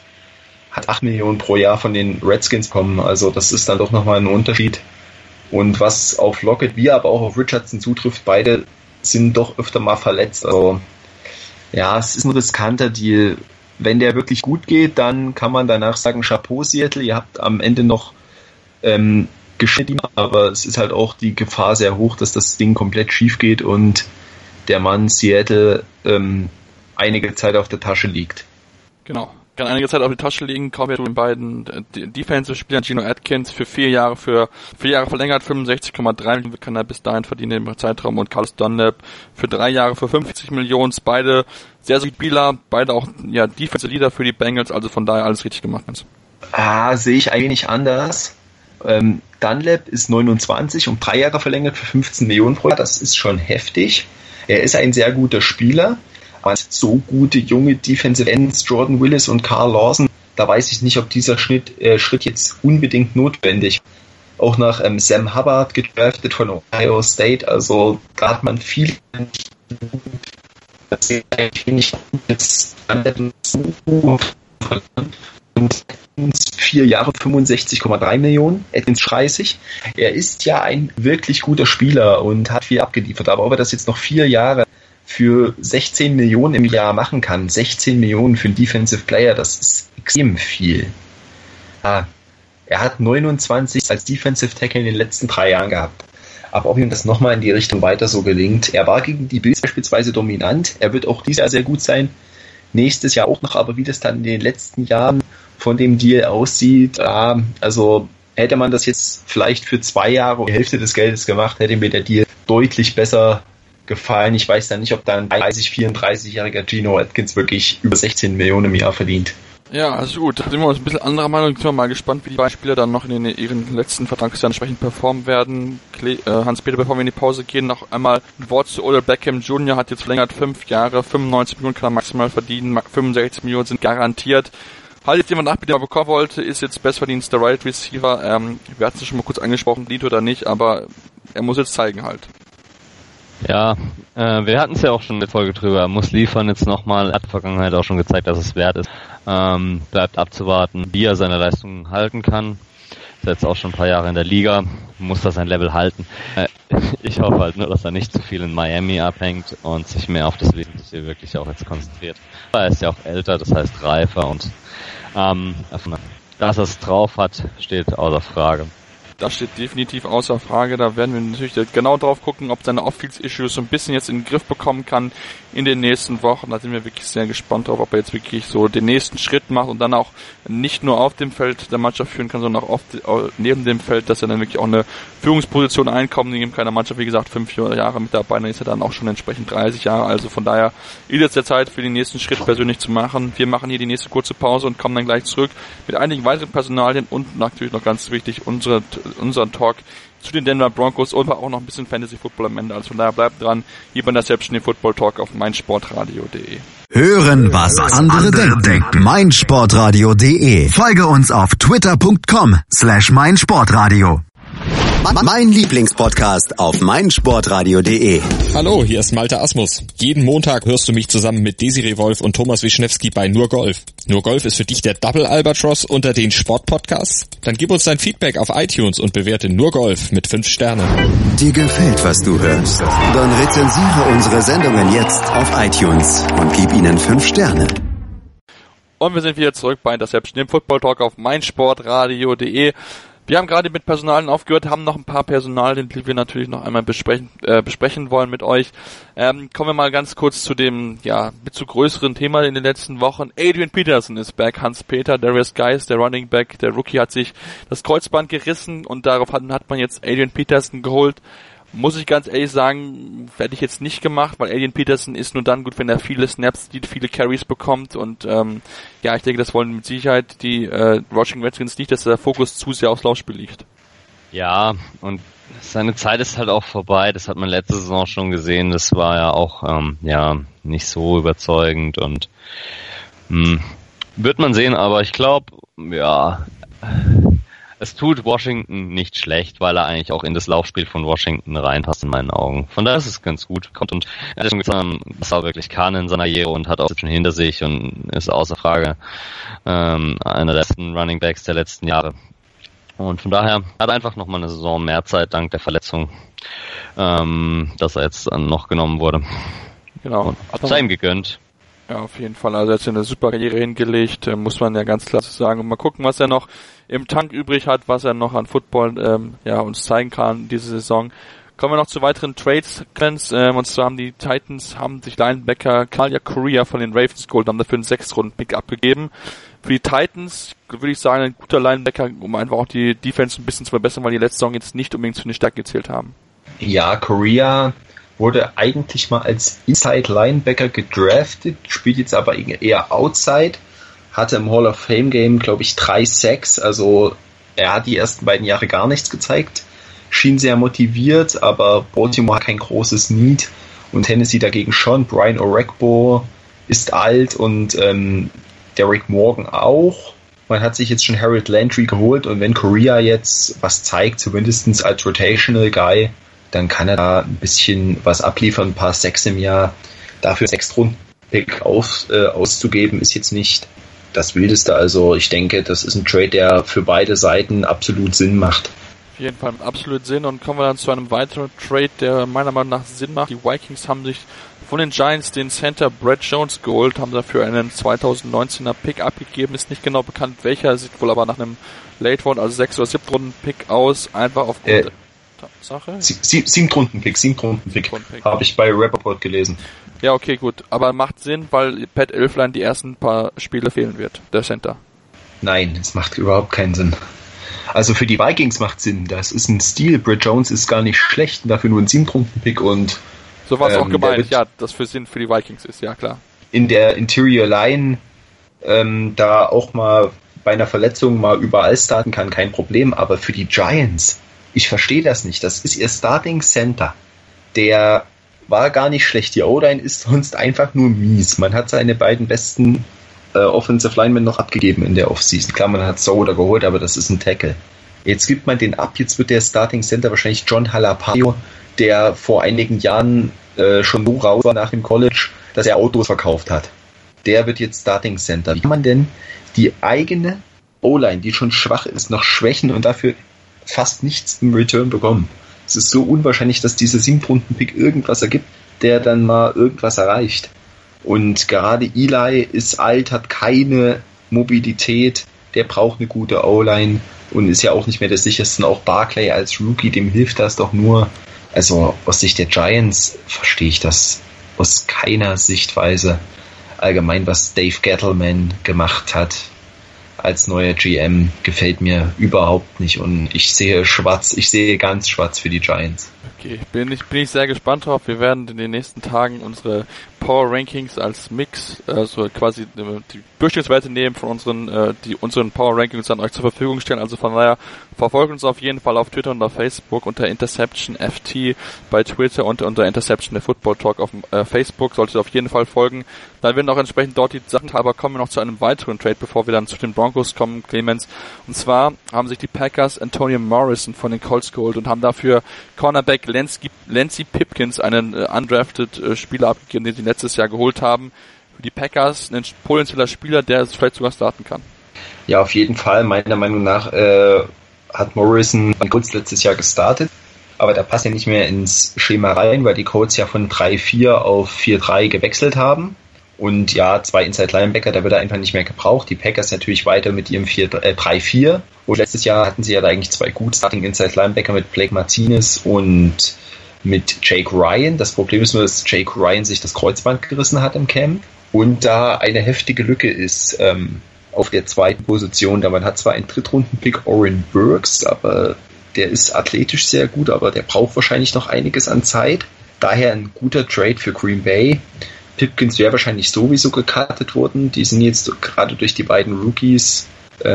8 Millionen pro Jahr von den Redskins kommen, also das ist dann doch nochmal ein Unterschied. Und was auf Lockett wie aber auch auf Richardson zutrifft, beide sind doch öfter mal verletzt, also ja, es ist ein riskanter Deal. Wenn der wirklich gut geht, dann kann man danach sagen, Chapeau Seattle, ihr habt am Ende noch geschnitten, aber es ist halt auch die Gefahr sehr hoch, dass das Ding komplett schief geht und der Mann Seattle einige Zeit auf der Tasche liegt. Genau. Kann einige Zeit auf die Tasche liegen, kommen wir zu den beiden Defensive-Spielern. Geno Atkins für 4 Jahre verlängert, 65,3 Millionen kann er bis dahin verdienen im Zeitraum und Carlos Dunlap für 3 Jahre für 50 Millionen. Beide sehr solide Spieler, beide auch Defensive Leader für die Bengals, also von daher alles richtig gemacht. Sehe ich eigentlich anders. Dunlap ist 29 und 3 Jahre verlängert für 15 Millionen pro Jahr, das ist schon heftig. Er ist ein sehr guter Spieler. Aber so gute junge Defensive Ends, Jordan Willis und Carl Lawson, da weiß ich nicht, ob dieser Schritt jetzt unbedingt notwendig ist. Auch nach Sam Hubbard gedraftet von Ohio State, also da hat man viel und 4 Jahre 65,3 Millionen, Atkins 30. Er ist ja ein wirklich guter Spieler und hat viel abgeliefert, aber ob er das jetzt noch 4 Jahre für 16 Millionen im Jahr machen kann, 16 Millionen für einen Defensive Player, das ist extrem viel. Er hat 29 als Defensive Tackle in den letzten 3 Jahren gehabt. Aber ob ihm das nochmal in die Richtung weiter so gelingt, er war gegen die Bills beispielsweise dominant, er wird auch dieses Jahr sehr gut sein, nächstes Jahr auch noch, aber wie das dann in den letzten Jahren von dem Deal aussieht, also hätte man das jetzt vielleicht für 2 Jahre die Hälfte des Geldes gemacht, hätte mir der Deal deutlich besser gefallen. Ich weiß dann nicht, ob da ein 34-jähriger Geno Atkins wirklich über 16 Millionen im Jahr verdient. Ja, also gut, da sind wir uns ein bisschen anderer Meinung. Sind wir mal gespannt, wie die beiden Spieler dann noch in ihren letzten Vertragsjahren entsprechend performen werden. Hans-Peter, bevor wir in die Pause gehen, noch einmal ein Wort zu Odell Beckham Jr. hat jetzt verlängert 5 Jahre, 95 Millionen kann er maximal verdienen, 65 Millionen sind garantiert. Halt jetzt jemand nach, den er bekommen wollte, ist jetzt bestverdienster Right Receiver. Wir hatten es schon mal kurz angesprochen, Lied oder nicht, aber er muss jetzt zeigen halt. Ja, wir hatten es ja auch schon in der Folge drüber. Er muss liefern jetzt nochmal. Er hat in der Vergangenheit auch schon gezeigt, dass es wert ist. Bleibt abzuwarten, wie er seine Leistungen halten kann. Ist jetzt auch schon ein paar Jahre in der Liga. Muss da sein Level halten. Ich hoffe halt nur, dass er nicht zu viel in Miami abhängt und sich mehr auf das Wesentliche wirklich auch jetzt konzentriert. Er ist ja auch älter, das heißt reifer und dass er es drauf hat, steht außer Frage. Das steht definitiv außer Frage. Da werden wir natürlich genau drauf gucken, ob seine Off-Field-Issues so ein bisschen jetzt in den Griff bekommen kann in den nächsten Wochen. Da sind wir wirklich sehr gespannt drauf, ob er jetzt wirklich so den nächsten Schritt macht und dann auch nicht nur auf dem Feld der Mannschaft führen kann, sondern auch neben dem Feld, dass er dann wirklich auch eine Führungsposition einkommt. In keiner Mannschaft, wie gesagt, 5 Jahre mit dabei, dann ist er dann auch schon entsprechend 30 Jahre. Also von daher ist jetzt der Zeit für den nächsten Schritt persönlich zu machen. Wir machen hier die nächste kurze Pause und kommen dann gleich zurück mit einigen weiteren Personalien und natürlich noch ganz wichtig unseren Talk zu den Denver Broncos und auch noch ein bisschen Fantasy-Football am Ende. Also von daher bleibt dran, hier bei der Selbstständigen Football Talk auf meinsportradio.de. Hören, was andere denken. meinsportradio.de. Folge uns auf twitter.com/meinsportradio. Mein Lieblingspodcast auf meinsportradio.de. Hallo, hier ist Malte Asmus. Jeden Montag hörst du mich zusammen mit Desiree Wolf und Thomas Wischnewski bei Nur Golf. Nur Golf ist für dich der Double Albatross unter den Sportpodcasts? Dann gib uns dein Feedback auf iTunes und bewerte Nur Golf mit 5 Sternen. Dir gefällt, was du hörst? Dann rezensiere unsere Sendungen jetzt auf iTunes und gib ihnen 5 Sterne. Und wir sind wieder zurück bei der Selbstständigen Football Talk auf meinsportradio.de. Wir haben gerade mit Personalien aufgehört, haben noch ein paar Personalien, die wir natürlich noch einmal besprechen wollen mit euch. Kommen wir mal ganz kurz zu dem, zu größeren Thema in den letzten Wochen. Adrian Peterson ist back. Hans-Peter, Darius Geis, der Running Back, der Rookie, hat sich das Kreuzband gerissen und darauf hat man jetzt Adrian Peterson geholt. Muss ich ganz ehrlich sagen, hätte ich jetzt nicht gemacht, weil Adrian Peterson ist nur dann gut, wenn er viele Snaps, viele Carries bekommt und ich denke, das wollen mit Sicherheit die Washington Redskins nicht, dass der Fokus zu sehr aufs Laufspiel liegt. Ja, und seine Zeit ist halt auch vorbei, das hat man letzte Saison schon gesehen, das war ja auch nicht so überzeugend und wird man sehen, aber ich glaube, es tut Washington nicht schlecht, weil er eigentlich auch in das Laufspiel von Washington reinpasst in meinen Augen. Von daher ist es ganz gut. Kommt und er hat schon gesagt, was er wirklich kann in seiner Karriere und hat auch schon hinter sich und ist außer Frage einer der besten Running Backs der letzten Jahre. Und von daher hat er einfach nochmal eine Saison mehr Zeit dank der Verletzung, dass er jetzt noch genommen wurde. Genau. Und sei ihm gegönnt. Ja, auf jeden Fall. Also er hat eine super Karriere hingelegt, muss man ja ganz klar sagen. Und mal gucken, was er noch im Tank übrig hat, was er noch an Football uns zeigen kann diese Saison. Kommen wir noch zu weiteren Trades. Und zwar haben die Titans sich Linebacker Kalia Correa von den Ravens geholt, haben dafür einen 6-Runden-Pick abgegeben. Für die Titans würde ich sagen, ein guter Linebacker, um einfach auch die Defense ein bisschen zu verbessern, weil die letzte Saison jetzt nicht unbedingt zu den Stärken gezählt haben. Ja, Correa wurde eigentlich mal als Inside-Linebacker gedraftet, spielt jetzt aber eher Outside, hatte im Hall of Fame Game, glaube ich, 3 Sacks, also er hat die ersten beiden Jahre gar nichts gezeigt, schien sehr motiviert, aber Baltimore hat kein großes Need und Tennessee dagegen schon. Brian Orekbo ist alt und Derek Morgan auch. Man hat sich jetzt schon Harold Landry geholt und wenn Correa jetzt was zeigt, zumindest als Rotational Guy, dann kann er da ein bisschen was abliefern, ein paar Sacks im Jahr. Dafür 6-Runden-Pick auszugeben, ist jetzt nicht das Wildeste. Also ich denke, das ist ein Trade, der für beide Seiten absolut Sinn macht. Auf jeden Fall absolut Sinn. Und kommen wir dann zu einem weiteren Trade, der meiner Meinung nach Sinn macht. Die Vikings haben sich von den Giants den Center Brad Jones geholt, haben dafür einen 2019er Pick abgegeben. Ist nicht genau bekannt, welcher, sieht wohl aber nach einem Late Round, also 6- oder 7-Runden-Pick aus, einfach aufgrund Sache? 7-Runden-Pick. Habe ich bei Rappaport gelesen. Ja, okay, gut. Aber macht Sinn, weil Pat Elflein die ersten paar Spiele fehlen wird, der Center. Nein, es macht überhaupt keinen Sinn. Also für die Vikings macht Sinn. Das ist ein Stil. Brad Jones ist gar nicht schlecht, dafür nur ein 7-Runden-Pick und so war es auch gemeint, das für Sinn für die Vikings ist, ja klar. In der Interior Line da auch mal bei einer Verletzung mal überall starten kann, kein Problem, aber für die Giants, ich verstehe das nicht. Das ist ihr Starting Center. Der war gar nicht schlecht. Die O-Line ist sonst einfach nur mies. Man hat seine beiden besten Offensive Linemen noch abgegeben in der Offseason. Klar, man hat Soda geholt, aber das ist ein Tackle. Jetzt gibt man den ab. Jetzt wird der Starting Center wahrscheinlich John Halapio, der vor einigen Jahren schon so raus war nach dem College, dass er Autos verkauft hat. Der wird jetzt Starting Center. Wie kann man denn die eigene O-Line, die schon schwach ist, noch schwächen und dafür fast nichts im Return bekommen? Es ist so unwahrscheinlich, dass dieser 7-Runden-Pick irgendwas ergibt, der dann mal irgendwas erreicht. Und gerade Eli ist alt, hat keine Mobilität, der braucht eine gute O-Line. und ist ja auch nicht mehr der sicherste. Auch Barkley als Rookie, dem hilft das doch nur. Also aus Sicht der Giants verstehe ich das aus keiner Sichtweise. Allgemein, was Dave Gettleman gemacht hat als neuer GM, gefällt mir überhaupt nicht und ich sehe ganz schwarz für die Giants. Okay, bin ich sehr gespannt drauf. Wir werden in den nächsten Tagen unsere Power Rankings als Mix, also quasi die Durchschnittswerte nehmen von unseren Power Rankings dann euch zur Verfügung stellen. Also von daher verfolgt uns auf jeden Fall auf Twitter und auf Facebook unter Interception FT bei Twitter und unter Interception der Football Talk auf Facebook. Solltet ihr auf jeden Fall folgen. Dann werden auch entsprechend dort die Sachen, aber kommen wir noch zu einem weiteren Trade, bevor wir dann zu den Broncos kommen, Clemens. Und zwar haben sich die Packers Antonio Morrison von den Colts geholt und haben dafür Cornerback Lancey Pipkins, einen undrafted Spieler abgegeben, den sie letztes Jahr geholt haben. Für die Packers ein potenzieller Spieler, der es vielleicht sogar starten kann. Ja, auf jeden Fall. Meiner Meinung nach hat Morrison kurz letztes Jahr gestartet, aber der passt ja nicht mehr ins Schema rein, weil die Colts ja von 3-4 auf 4-3 gewechselt haben. Und ja, 2 Inside-Linebacker, da wird er einfach nicht mehr gebraucht. Die Packers natürlich weiter mit ihrem 3-4. Und letztes Jahr hatten sie ja da eigentlich 2 gut Starting Inside-Linebacker mit Blake Martinez und mit Jake Ryan. Das Problem ist nur, dass Jake Ryan sich das Kreuzband gerissen hat im Camp. Und da eine heftige Lücke ist auf der zweiten Position. Da man hat zwar einen Drittrunden-Pick Oren Burks, aber der ist athletisch sehr gut, aber der braucht wahrscheinlich noch einiges an Zeit. Daher ein guter Trade für Green Bay. Pipkins wäre wahrscheinlich sowieso gecuttet worden. Die sind jetzt gerade durch die beiden Rookies,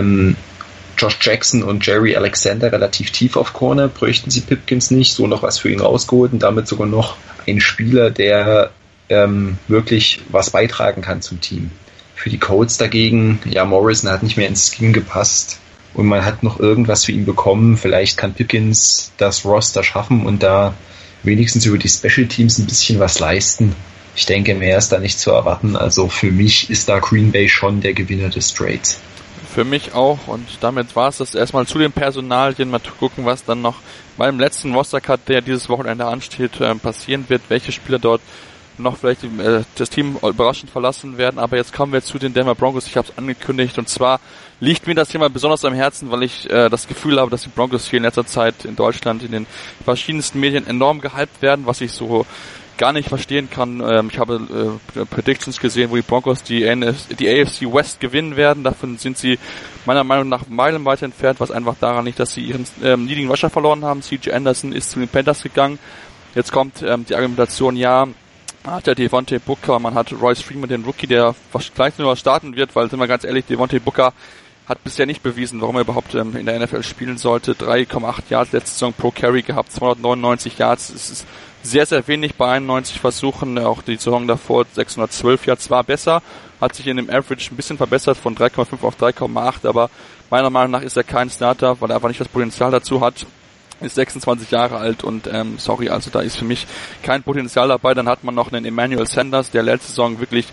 Josh Jackson und Jerry Alexander, relativ tief auf Corner. Bräuchten sie Pipkins nicht, so noch was für ihn rausgeholt und damit sogar noch ein Spieler, der wirklich was beitragen kann zum Team. Für die Colts dagegen, ja, Morrison hat nicht mehr ins Scheme gepasst und man hat noch irgendwas für ihn bekommen. Vielleicht kann Pipkins das Roster schaffen und da wenigstens über die Special Teams ein bisschen was leisten. Ich denke, mehr ist da nicht zu erwarten. Also für mich ist da Green Bay schon der Gewinner des Trades. Für mich auch. Und damit war es das erstmal zu den Personalien. Mal gucken, was dann noch beim letzten Roster-Cut, der dieses Wochenende ansteht, passieren wird. Welche Spieler dort noch vielleicht das Team überraschend verlassen werden. Aber jetzt kommen wir zu den Denver Broncos. Ich habe es angekündigt. Und zwar liegt mir das Thema besonders am Herzen, weil ich das Gefühl habe, dass die Broncos hier in letzter Zeit in Deutschland in den verschiedensten Medien enorm gehypt werden, was ich so gar nicht verstehen kann. Ich habe Predictions gesehen, wo die Broncos die AFC West gewinnen werden. Davon sind sie meiner Meinung nach meilenweit entfernt, was einfach daran liegt, dass sie ihren Leading Rusher verloren haben. C.J. Anderson ist zu den Panthers gegangen. Jetzt kommt die Argumentation, ja, man hat ja Devontae Booker, man hat Royce Freeman, den Rookie, der vielleicht nur starten wird, weil, sind wir ganz ehrlich, Devontae Booker hat bisher nicht bewiesen, warum er überhaupt in der NFL spielen sollte. 3,8 Yards letzte Saison pro Carry gehabt, 299 Yards. Es ist sehr, sehr wenig bei 91 Versuchen. Auch die Saison davor 612 Yards war besser, hat sich in dem Average ein bisschen verbessert von 3,5 auf 3,8, aber meiner Meinung nach ist er kein Starter, weil er einfach nicht das Potenzial dazu hat. Ist 26 Jahre alt und also da ist für mich kein Potenzial dabei. Dann hat man noch einen Emmanuel Sanders, der letzte Saison wirklich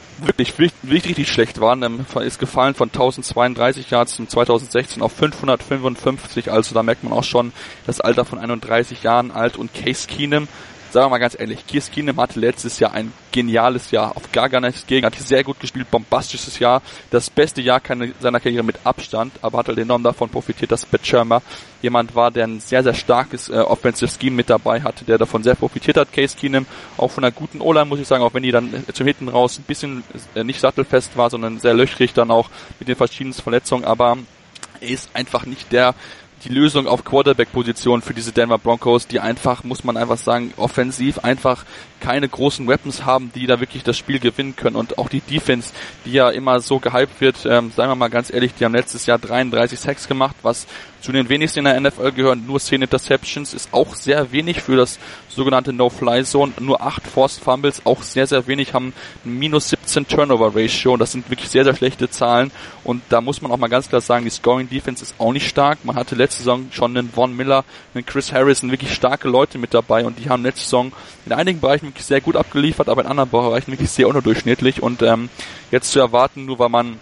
richtig schlecht war. Ist gefallen von 1032 Yards in 2016 auf 555. Also da merkt man auch schon das Alter von 31 Jahren alt. Und Case Keenum, sagen wir mal ganz ehrlich, Case Keenum hatte letztes Jahr ein geniales Jahr, auf gar nichts gegen, hat sehr gut gespielt, bombastisches Jahr, das beste Jahr seiner Karriere mit Abstand, aber hat halt enorm davon profitiert, dass Pat Shurmur jemand war, der ein sehr, sehr starkes Offensive Scheme mit dabei hatte, der davon sehr profitiert hat. Case Keenum, auch von einer guten O-Line, muss ich sagen, auch wenn die dann zum Hinten raus ein bisschen nicht sattelfest war, sondern sehr löchrig dann auch mit den verschiedenen Verletzungen, aber er ist einfach nicht die Lösung auf Quarterback-Position für diese Denver Broncos, die einfach, muss man einfach sagen, offensiv einfach keine großen Weapons haben, die da wirklich das Spiel gewinnen können. Und auch die Defense, die ja immer so gehypt wird, sagen wir mal ganz ehrlich, die haben letztes Jahr 33 Sacks gemacht, was zu den wenigsten in der NFL gehören, nur 10 Interceptions, ist auch sehr wenig für das sogenannte No-Fly-Zone, nur 8 Forced Fumbles, auch sehr, sehr wenig, haben ein minus 17 Turnover-Ratio, das sind wirklich sehr, sehr schlechte Zahlen und da muss man auch mal ganz klar sagen, die Scoring-Defense ist auch nicht stark, man hatte letzte Saison schon einen Von Miller, einen Chris Harrison, wirklich starke Leute mit dabei und die haben letzte Saison in einigen Bereichen wirklich sehr gut abgeliefert, aber in anderen Bereichen wirklich sehr unterdurchschnittlich und jetzt zu erwarten, nur weil man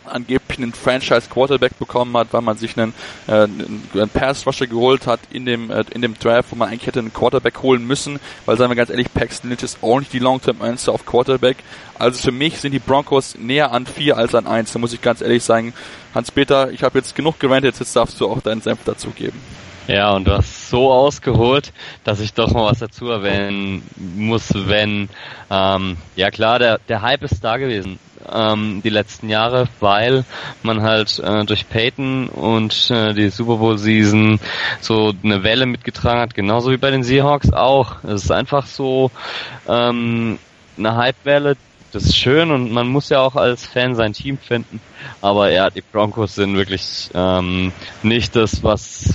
angeblich einen Franchise-Quarterback bekommen hat, weil man sich einen Pass-Rusher geholt hat in dem Draft, wo man eigentlich hätte einen Quarterback holen müssen, weil, sagen wir ganz ehrlich, Paxton Lynch ist auch nicht die Long-Term-Answer auf Quarterback. Also für mich sind die Broncos näher an 4 als an 1, da muss ich ganz ehrlich sagen. Hans-Peter, ich habe jetzt genug gerantet, jetzt darfst du auch deinen Senf dazugeben. Ja, und du hast so ausgeholt, dass ich doch mal was dazu erwähnen muss, wenn, ja klar, der Hype ist da gewesen, die letzten Jahre, weil man halt durch Peyton und die Super Bowl Season so eine Welle mitgetragen hat, genauso wie bei den Seahawks auch. Es ist einfach so eine Hype-Welle. Das ist schön und man muss ja auch als Fan sein Team finden, aber ja, die Broncos sind wirklich nicht das, was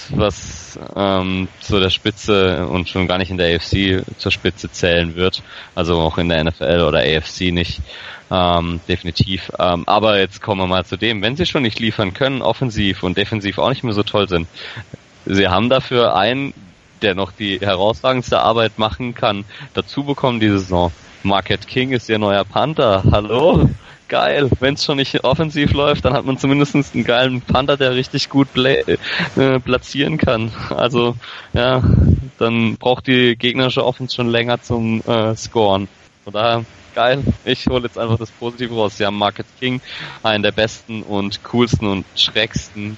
zu der Spitze und schon gar nicht in der AFC zur Spitze zählen wird, also auch in der NFL oder AFC nicht, definitiv. Aber jetzt kommen wir mal zu dem, wenn sie schon nicht liefern können, offensiv und defensiv auch nicht mehr so toll sind, sie haben dafür einen, der noch die herausragendste Arbeit machen kann, dazu bekommen diese Saison. Marquette King ist ihr neuer Panther. Hallo? Geil. Wenn es schon nicht offensiv läuft, dann hat man zumindest einen geilen Panther, der richtig gut platzieren kann. Also, ja, dann braucht die gegnerische Offense schon länger zum Scoren. Von daher, geil. Ich hole jetzt einfach das Positive raus. Sie haben Marquette King, einen der besten und coolsten und schrägsten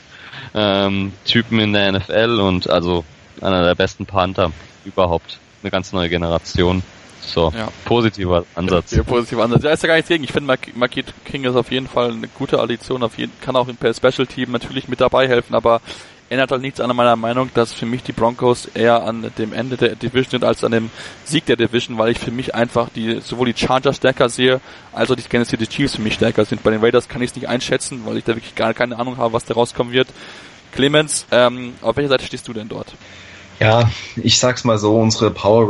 Typen in der NFL und also einer der besten Panther überhaupt. Eine ganz neue Generation. So, ja. Positiver Ansatz. Ja, positiver Ansatz. Ja, ist ja gar nichts gegen. Ich finde, Marquette King ist auf jeden Fall eine gute Addition. Kann auch im Special Team natürlich mit dabei helfen, aber ändert halt nichts an meiner Meinung, dass für mich die Broncos eher an dem Ende der Division sind als an dem Sieg der Division, weil ich für mich einfach sowohl die Chargers stärker sehe, als auch die Kansas City Chiefs für mich stärker sind. Bei den Raiders kann ich es nicht einschätzen, weil ich da wirklich gar keine Ahnung habe, was da rauskommen wird. Clemens, auf welcher Seite stehst du denn dort? Ja, ich sag's mal so, unsere Power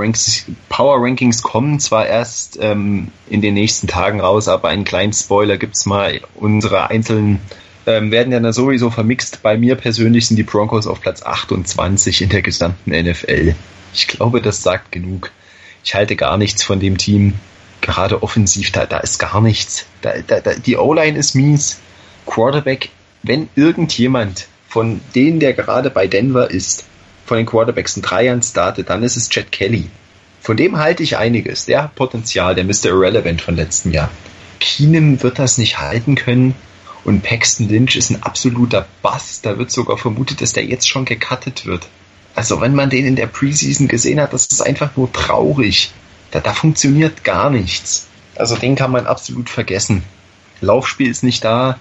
Rankings kommen zwar erst in den nächsten Tagen raus, aber einen kleinen Spoiler gibt's mal. Unsere einzelnen werden ja sowieso vermixt. Bei mir persönlich sind die Broncos auf Platz 28 in der gesamten NFL. Ich glaube, das sagt genug. Ich halte gar nichts von dem Team. Gerade offensiv, da ist gar nichts. Die O-Line ist mies. Quarterback, wenn irgendjemand von denen, der gerade bei Denver ist, von den Quarterbacks in 3 Jahren startet, dann ist es Chad Kelly. Von dem halte ich einiges. Der hat Potenzial, der Mr. Irrelevant von letztem Jahr. Keenum wird das nicht halten können und Paxton Lynch ist ein absoluter Bust. Da wird sogar vermutet, dass der jetzt schon gecuttet wird. Also wenn man den in der Preseason gesehen hat, das ist einfach nur traurig. Da funktioniert gar nichts. Also den kann man absolut vergessen. Laufspiel ist nicht da.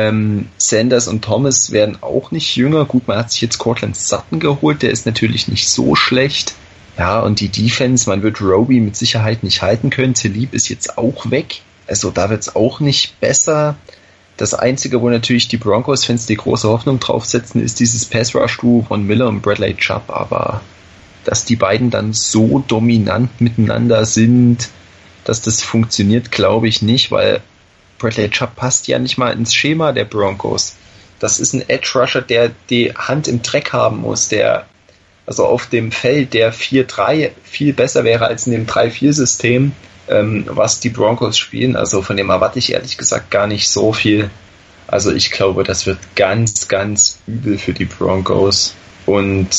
Sanders und Thomas werden auch nicht jünger. Gut, man hat sich jetzt Cortland Sutton geholt, der ist natürlich nicht so schlecht. Ja, und die Defense, man wird Roby mit Sicherheit nicht halten können. Talib ist jetzt auch weg. Also da wird es auch nicht besser. Das Einzige, wo natürlich die Broncos-Fans die große Hoffnung draufsetzen, ist dieses Pass-Rush-Duo von Miller und Bradley Chubb. Aber dass die beiden dann so dominant miteinander sind, dass das funktioniert, glaube ich nicht, weil Bradley Chubb passt ja nicht mal ins Schema der Broncos. Das ist ein Edge-Rusher, der die Hand im Dreck haben muss, der also auf dem Feld der 4-3 viel besser wäre als in dem 3-4-System, was die Broncos spielen. Also von dem erwarte ich ehrlich gesagt gar nicht so viel. Also ich glaube, das wird ganz, ganz übel für die Broncos. Und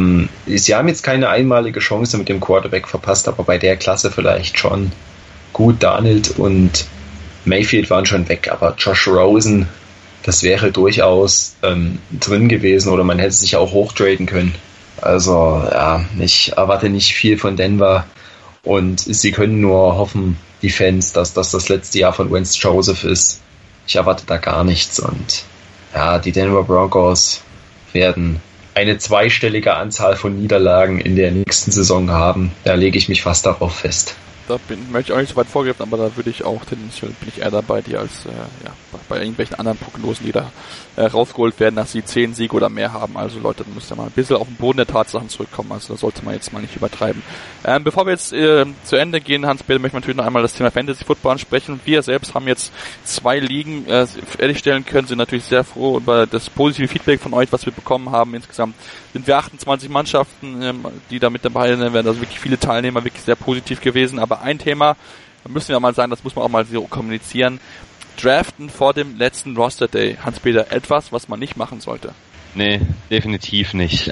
sie haben jetzt keine einmalige Chance mit dem Quarterback verpasst, aber bei der Klasse vielleicht schon. Gut, Darnold und Mayfield waren schon weg, aber Josh Rosen, das wäre durchaus drin gewesen oder man hätte sich auch hochtraden können. Also ja, ich erwarte nicht viel von Denver und sie können nur hoffen, die Fans, dass das das letzte Jahr von Wentz Joseph ist. Ich erwarte da gar nichts und ja, die Denver Broncos werden eine zweistellige Anzahl von Niederlagen in der nächsten Saison haben. Da lege ich mich fast darauf fest. Da möchte ich auch nicht so weit vorgreifen, aber da würde ich auch bin ich eher dabei, die als bei irgendwelchen anderen Prognosen, die da rausgeholt werden, dass sie 10 Siege oder mehr haben. Also Leute, da müsst ihr mal ein bisschen auf den Boden der Tatsachen zurückkommen. Also da sollte man jetzt mal nicht übertreiben. Bevor wir jetzt zu Ende gehen, Hans-Peter, möchte ich natürlich noch einmal das Thema Fantasy Football ansprechen. Wir selbst haben jetzt 2 Ligen fertigstellen können, sind natürlich sehr froh über das positive Feedback von euch, was wir bekommen haben. Insgesamt sind wir 28 Mannschaften, die da mit dabei sind, werden also wirklich viele Teilnehmer, wirklich sehr positiv gewesen. Aber ein Thema, da müssen wir mal sagen, das muss man auch mal so kommunizieren. Draften vor dem letzten Roster Day, Hans-Peter, etwas, was man nicht machen sollte? Nee, definitiv nicht.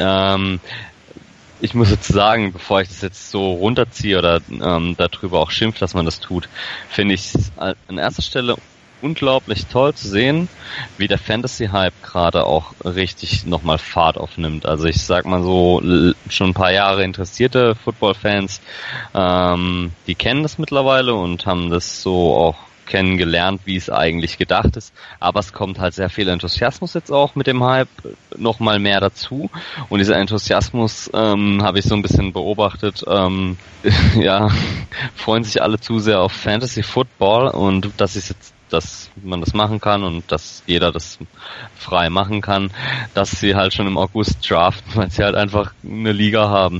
Ich muss jetzt sagen, bevor ich das jetzt so runterziehe oder darüber auch schimpfe, dass man das tut, finde ich es an erster Stelle unglaublich toll zu sehen, wie der Fantasy-Hype gerade auch richtig nochmal Fahrt aufnimmt. Also ich sag mal so, schon ein paar Jahre interessierte Football-Fans, die kennen das mittlerweile und haben das so auch kennengelernt, wie es eigentlich gedacht ist. Aber es kommt halt sehr viel Enthusiasmus jetzt auch mit dem Hype nochmal mehr dazu. Und dieser Enthusiasmus habe ich so ein bisschen beobachtet. Ja, freuen sich alle zu sehr auf Fantasy Football und dass man das machen kann und dass jeder das frei machen kann, dass sie halt schon im August draften, weil sie halt einfach eine Liga haben.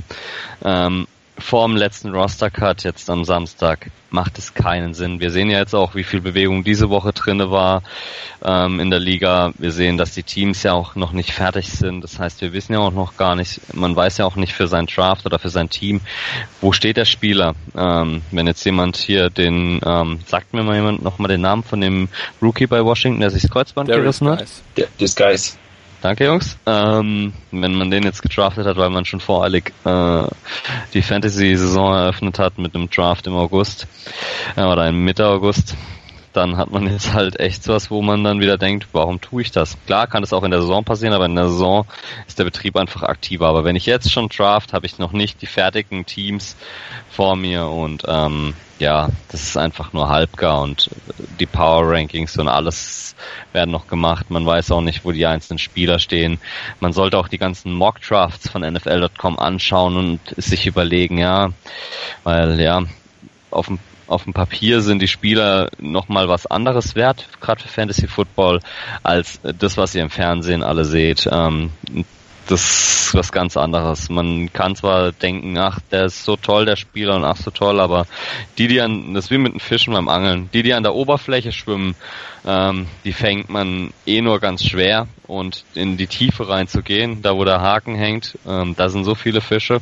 Vor dem letzten Roster-Cut jetzt am Samstag macht es keinen Sinn. Wir sehen ja jetzt auch, wie viel Bewegung diese Woche drinne war in der Liga. Wir sehen, dass die Teams ja auch noch nicht fertig sind. Das heißt, wir wissen ja auch noch gar nicht, man weiß ja auch nicht für sein Draft oder für sein Team, wo steht der Spieler. Wenn jetzt jemand hier sagt mir mal jemand nochmal den Namen von dem Rookie bei Washington, der sich das Kreuzband gerissen hat? Disguise. Danke, Jungs. Wenn man den jetzt gedraftet hat, weil man schon voreilig die Fantasy-Saison eröffnet hat mit einem Draft im August oder im Mitte August, dann hat man jetzt halt echt sowas, wo man dann wieder denkt, warum tue ich das? Klar kann das auch in der Saison passieren, aber in der Saison ist der Betrieb einfach aktiver. Aber wenn ich jetzt schon draft, habe ich noch nicht die fertigen Teams vor mir und ja, das ist einfach nur halbgar und die Power Rankings und alles werden noch gemacht. Man weiß auch nicht, wo die einzelnen Spieler stehen. Man sollte auch die ganzen Mock Drafts von NFL.com anschauen und sich überlegen, ja, weil ja, auf dem Papier sind die Spieler nochmal was anderes wert, gerade für Fantasy Football, als das, was ihr im Fernsehen alle seht. Das ist was ganz anderes. Man kann zwar denken, ach, der ist so toll, der Spieler, und ach, so toll, aber das ist wie mit den Fischen beim Angeln. Die an der Oberfläche schwimmen, die fängt man nur ganz schwer, und in die Tiefe reinzugehen, da wo der Haken hängt, da sind so viele Fische.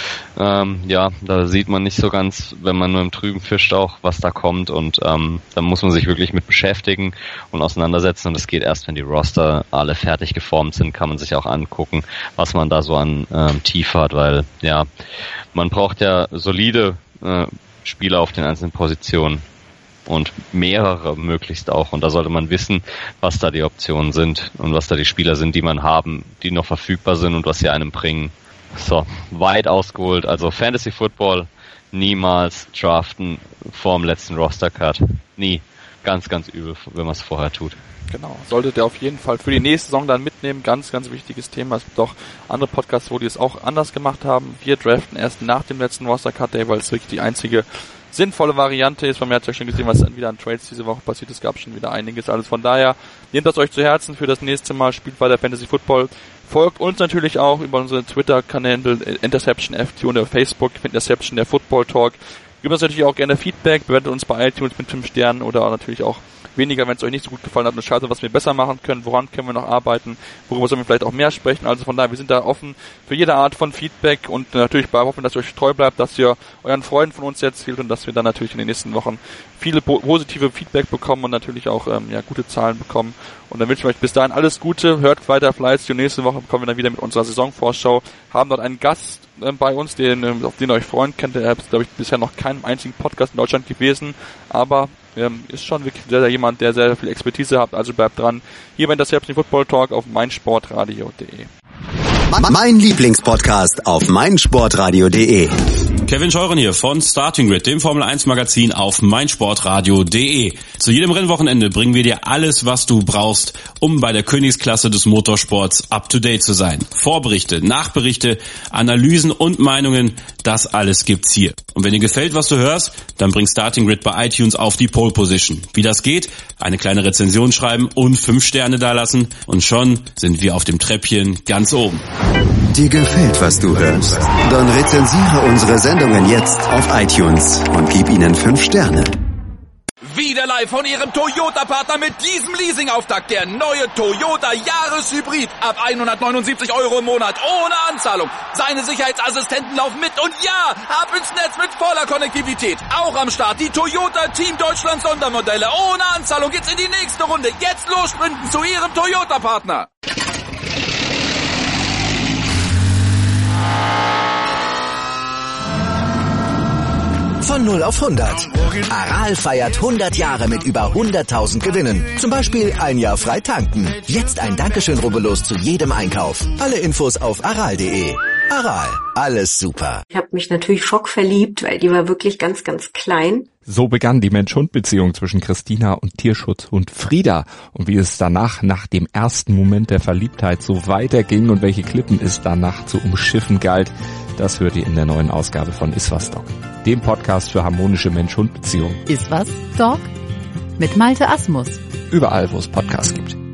Ja, da sieht man nicht so ganz, wenn man nur im Trüben fischt, auch was da kommt, und da muss man sich wirklich mit beschäftigen und auseinandersetzen, und das geht erst, wenn die Roster alle fertig geformt sind, kann man sich auch angucken, was man da so an Tiefe hat, weil ja, man braucht ja solide Spieler auf den einzelnen Positionen und mehrere möglichst auch, und da sollte man wissen, was da die Optionen sind und was da die Spieler sind, die man haben, die noch verfügbar sind und was sie einem bringen. So, weit ausgeholt, also Fantasy Football niemals draften vor dem letzten Roster-Cut. Nie. Ganz, ganz übel, wenn man es vorher tut. Genau, solltet ihr auf jeden Fall für die nächste Saison dann mitnehmen. Ganz, ganz wichtiges Thema. Es gibt auch andere Podcasts, wo die es auch anders gemacht haben. Wir draften erst nach dem letzten Roster-Cut-Day, weil es wirklich die einzige sinnvolle Variante ist. Man hat ja schon gesehen, was dann wieder an Trades diese Woche passiert. Es gab schon wieder einiges. Alles von daher, nehmt das euch zu Herzen für das nächste Mal. Spielt weiter Fantasy Football. Folgt uns natürlich auch über unsere Twitter-Kanäle InterceptionFT und auf Facebook Interception, der Football Talk. Gebt uns natürlich auch gerne Feedback, bewertet uns bei iTunes mit 5 Sternen oder auch natürlich auch weniger, wenn es euch nicht so gut gefallen hat, und schreibt, was wir besser machen können, woran können wir noch arbeiten, worüber sollen wir vielleicht auch mehr sprechen. Also von daher, wir sind da offen für jede Art von Feedback, und natürlich hoffen, dass ihr euch treu bleibt, dass ihr euren Freunden von uns erzählt und dass wir dann natürlich in den nächsten Wochen viele positive Feedback bekommen und natürlich auch gute Zahlen bekommen. Und dann wünschen wir euch bis dahin alles Gute, hört weiter fleißig, und nächste Woche kommen wir dann wieder mit unserer Saisonvorschau, haben dort einen Gast bei uns, auf den ihr euch freuen könnt. Er ist, glaube ich, bisher noch keinem einzigen Podcast in Deutschland gewesen, aber ist schon wirklich jemand, der sehr viel Expertise hat, also bleibt dran. Hier bei Interception Football Talk auf meinsportradio.de. Mein Lieblingspodcast auf meinsportradio.de. Kevin Scheuren hier von Starting Grid, dem Formel 1 Magazin auf meinsportradio.de. Zu jedem Rennwochenende bringen wir dir alles, was du brauchst, um bei der Königsklasse des Motorsports up to date zu sein. Vorberichte, Nachberichte, Analysen und Meinungen, das alles gibt's hier. Und wenn dir gefällt, was du hörst, dann bring Starting Grid bei iTunes auf die Pole Position. Wie das geht? Eine kleine Rezension schreiben und 5 Sterne dalassen, und schon sind wir auf dem Treppchen ganz oben. Dir gefällt, was du hörst? Dann rezensiere unsere Sendungen jetzt auf iTunes und gib ihnen 5 Sterne. Wieder live von Ihrem Toyota-Partner mit diesem Leasing-Auftakt. Der neue Toyota Jahreshybrid. Ab 179 € im Monat. Ohne Anzahlung. Seine Sicherheitsassistenten laufen mit. Und ja, ab ins Netz mit voller Konnektivität. Auch am Start die Toyota Team Deutschland Sondermodelle. Ohne Anzahlung geht's in die nächste Runde. Jetzt los sprinten zu Ihrem Toyota-Partner. Von 0 auf 100. Aral feiert 100 Jahre mit über 100.000 Gewinnen. Zum Beispiel ein Jahr frei tanken. Jetzt ein Dankeschön, rubbellos zu jedem Einkauf. Alle Infos auf aral.de. Aral, alles super. Ich habe mich natürlich schockverliebt, weil die war wirklich ganz, ganz klein. So begann die Mensch-Hund-Beziehung zwischen Christina und Tierschutzhund Frieda. Und wie es danach, nach dem ersten Moment der Verliebtheit, so weiterging und welche Klippen es danach zu umschiffen galt, das hört ihr in der neuen Ausgabe von Iswas Dog, dem Podcast für harmonische Mensch-Hund-Beziehungen. Iswas Dog? Mit Malte Asmus. Überall, wo es Podcasts gibt.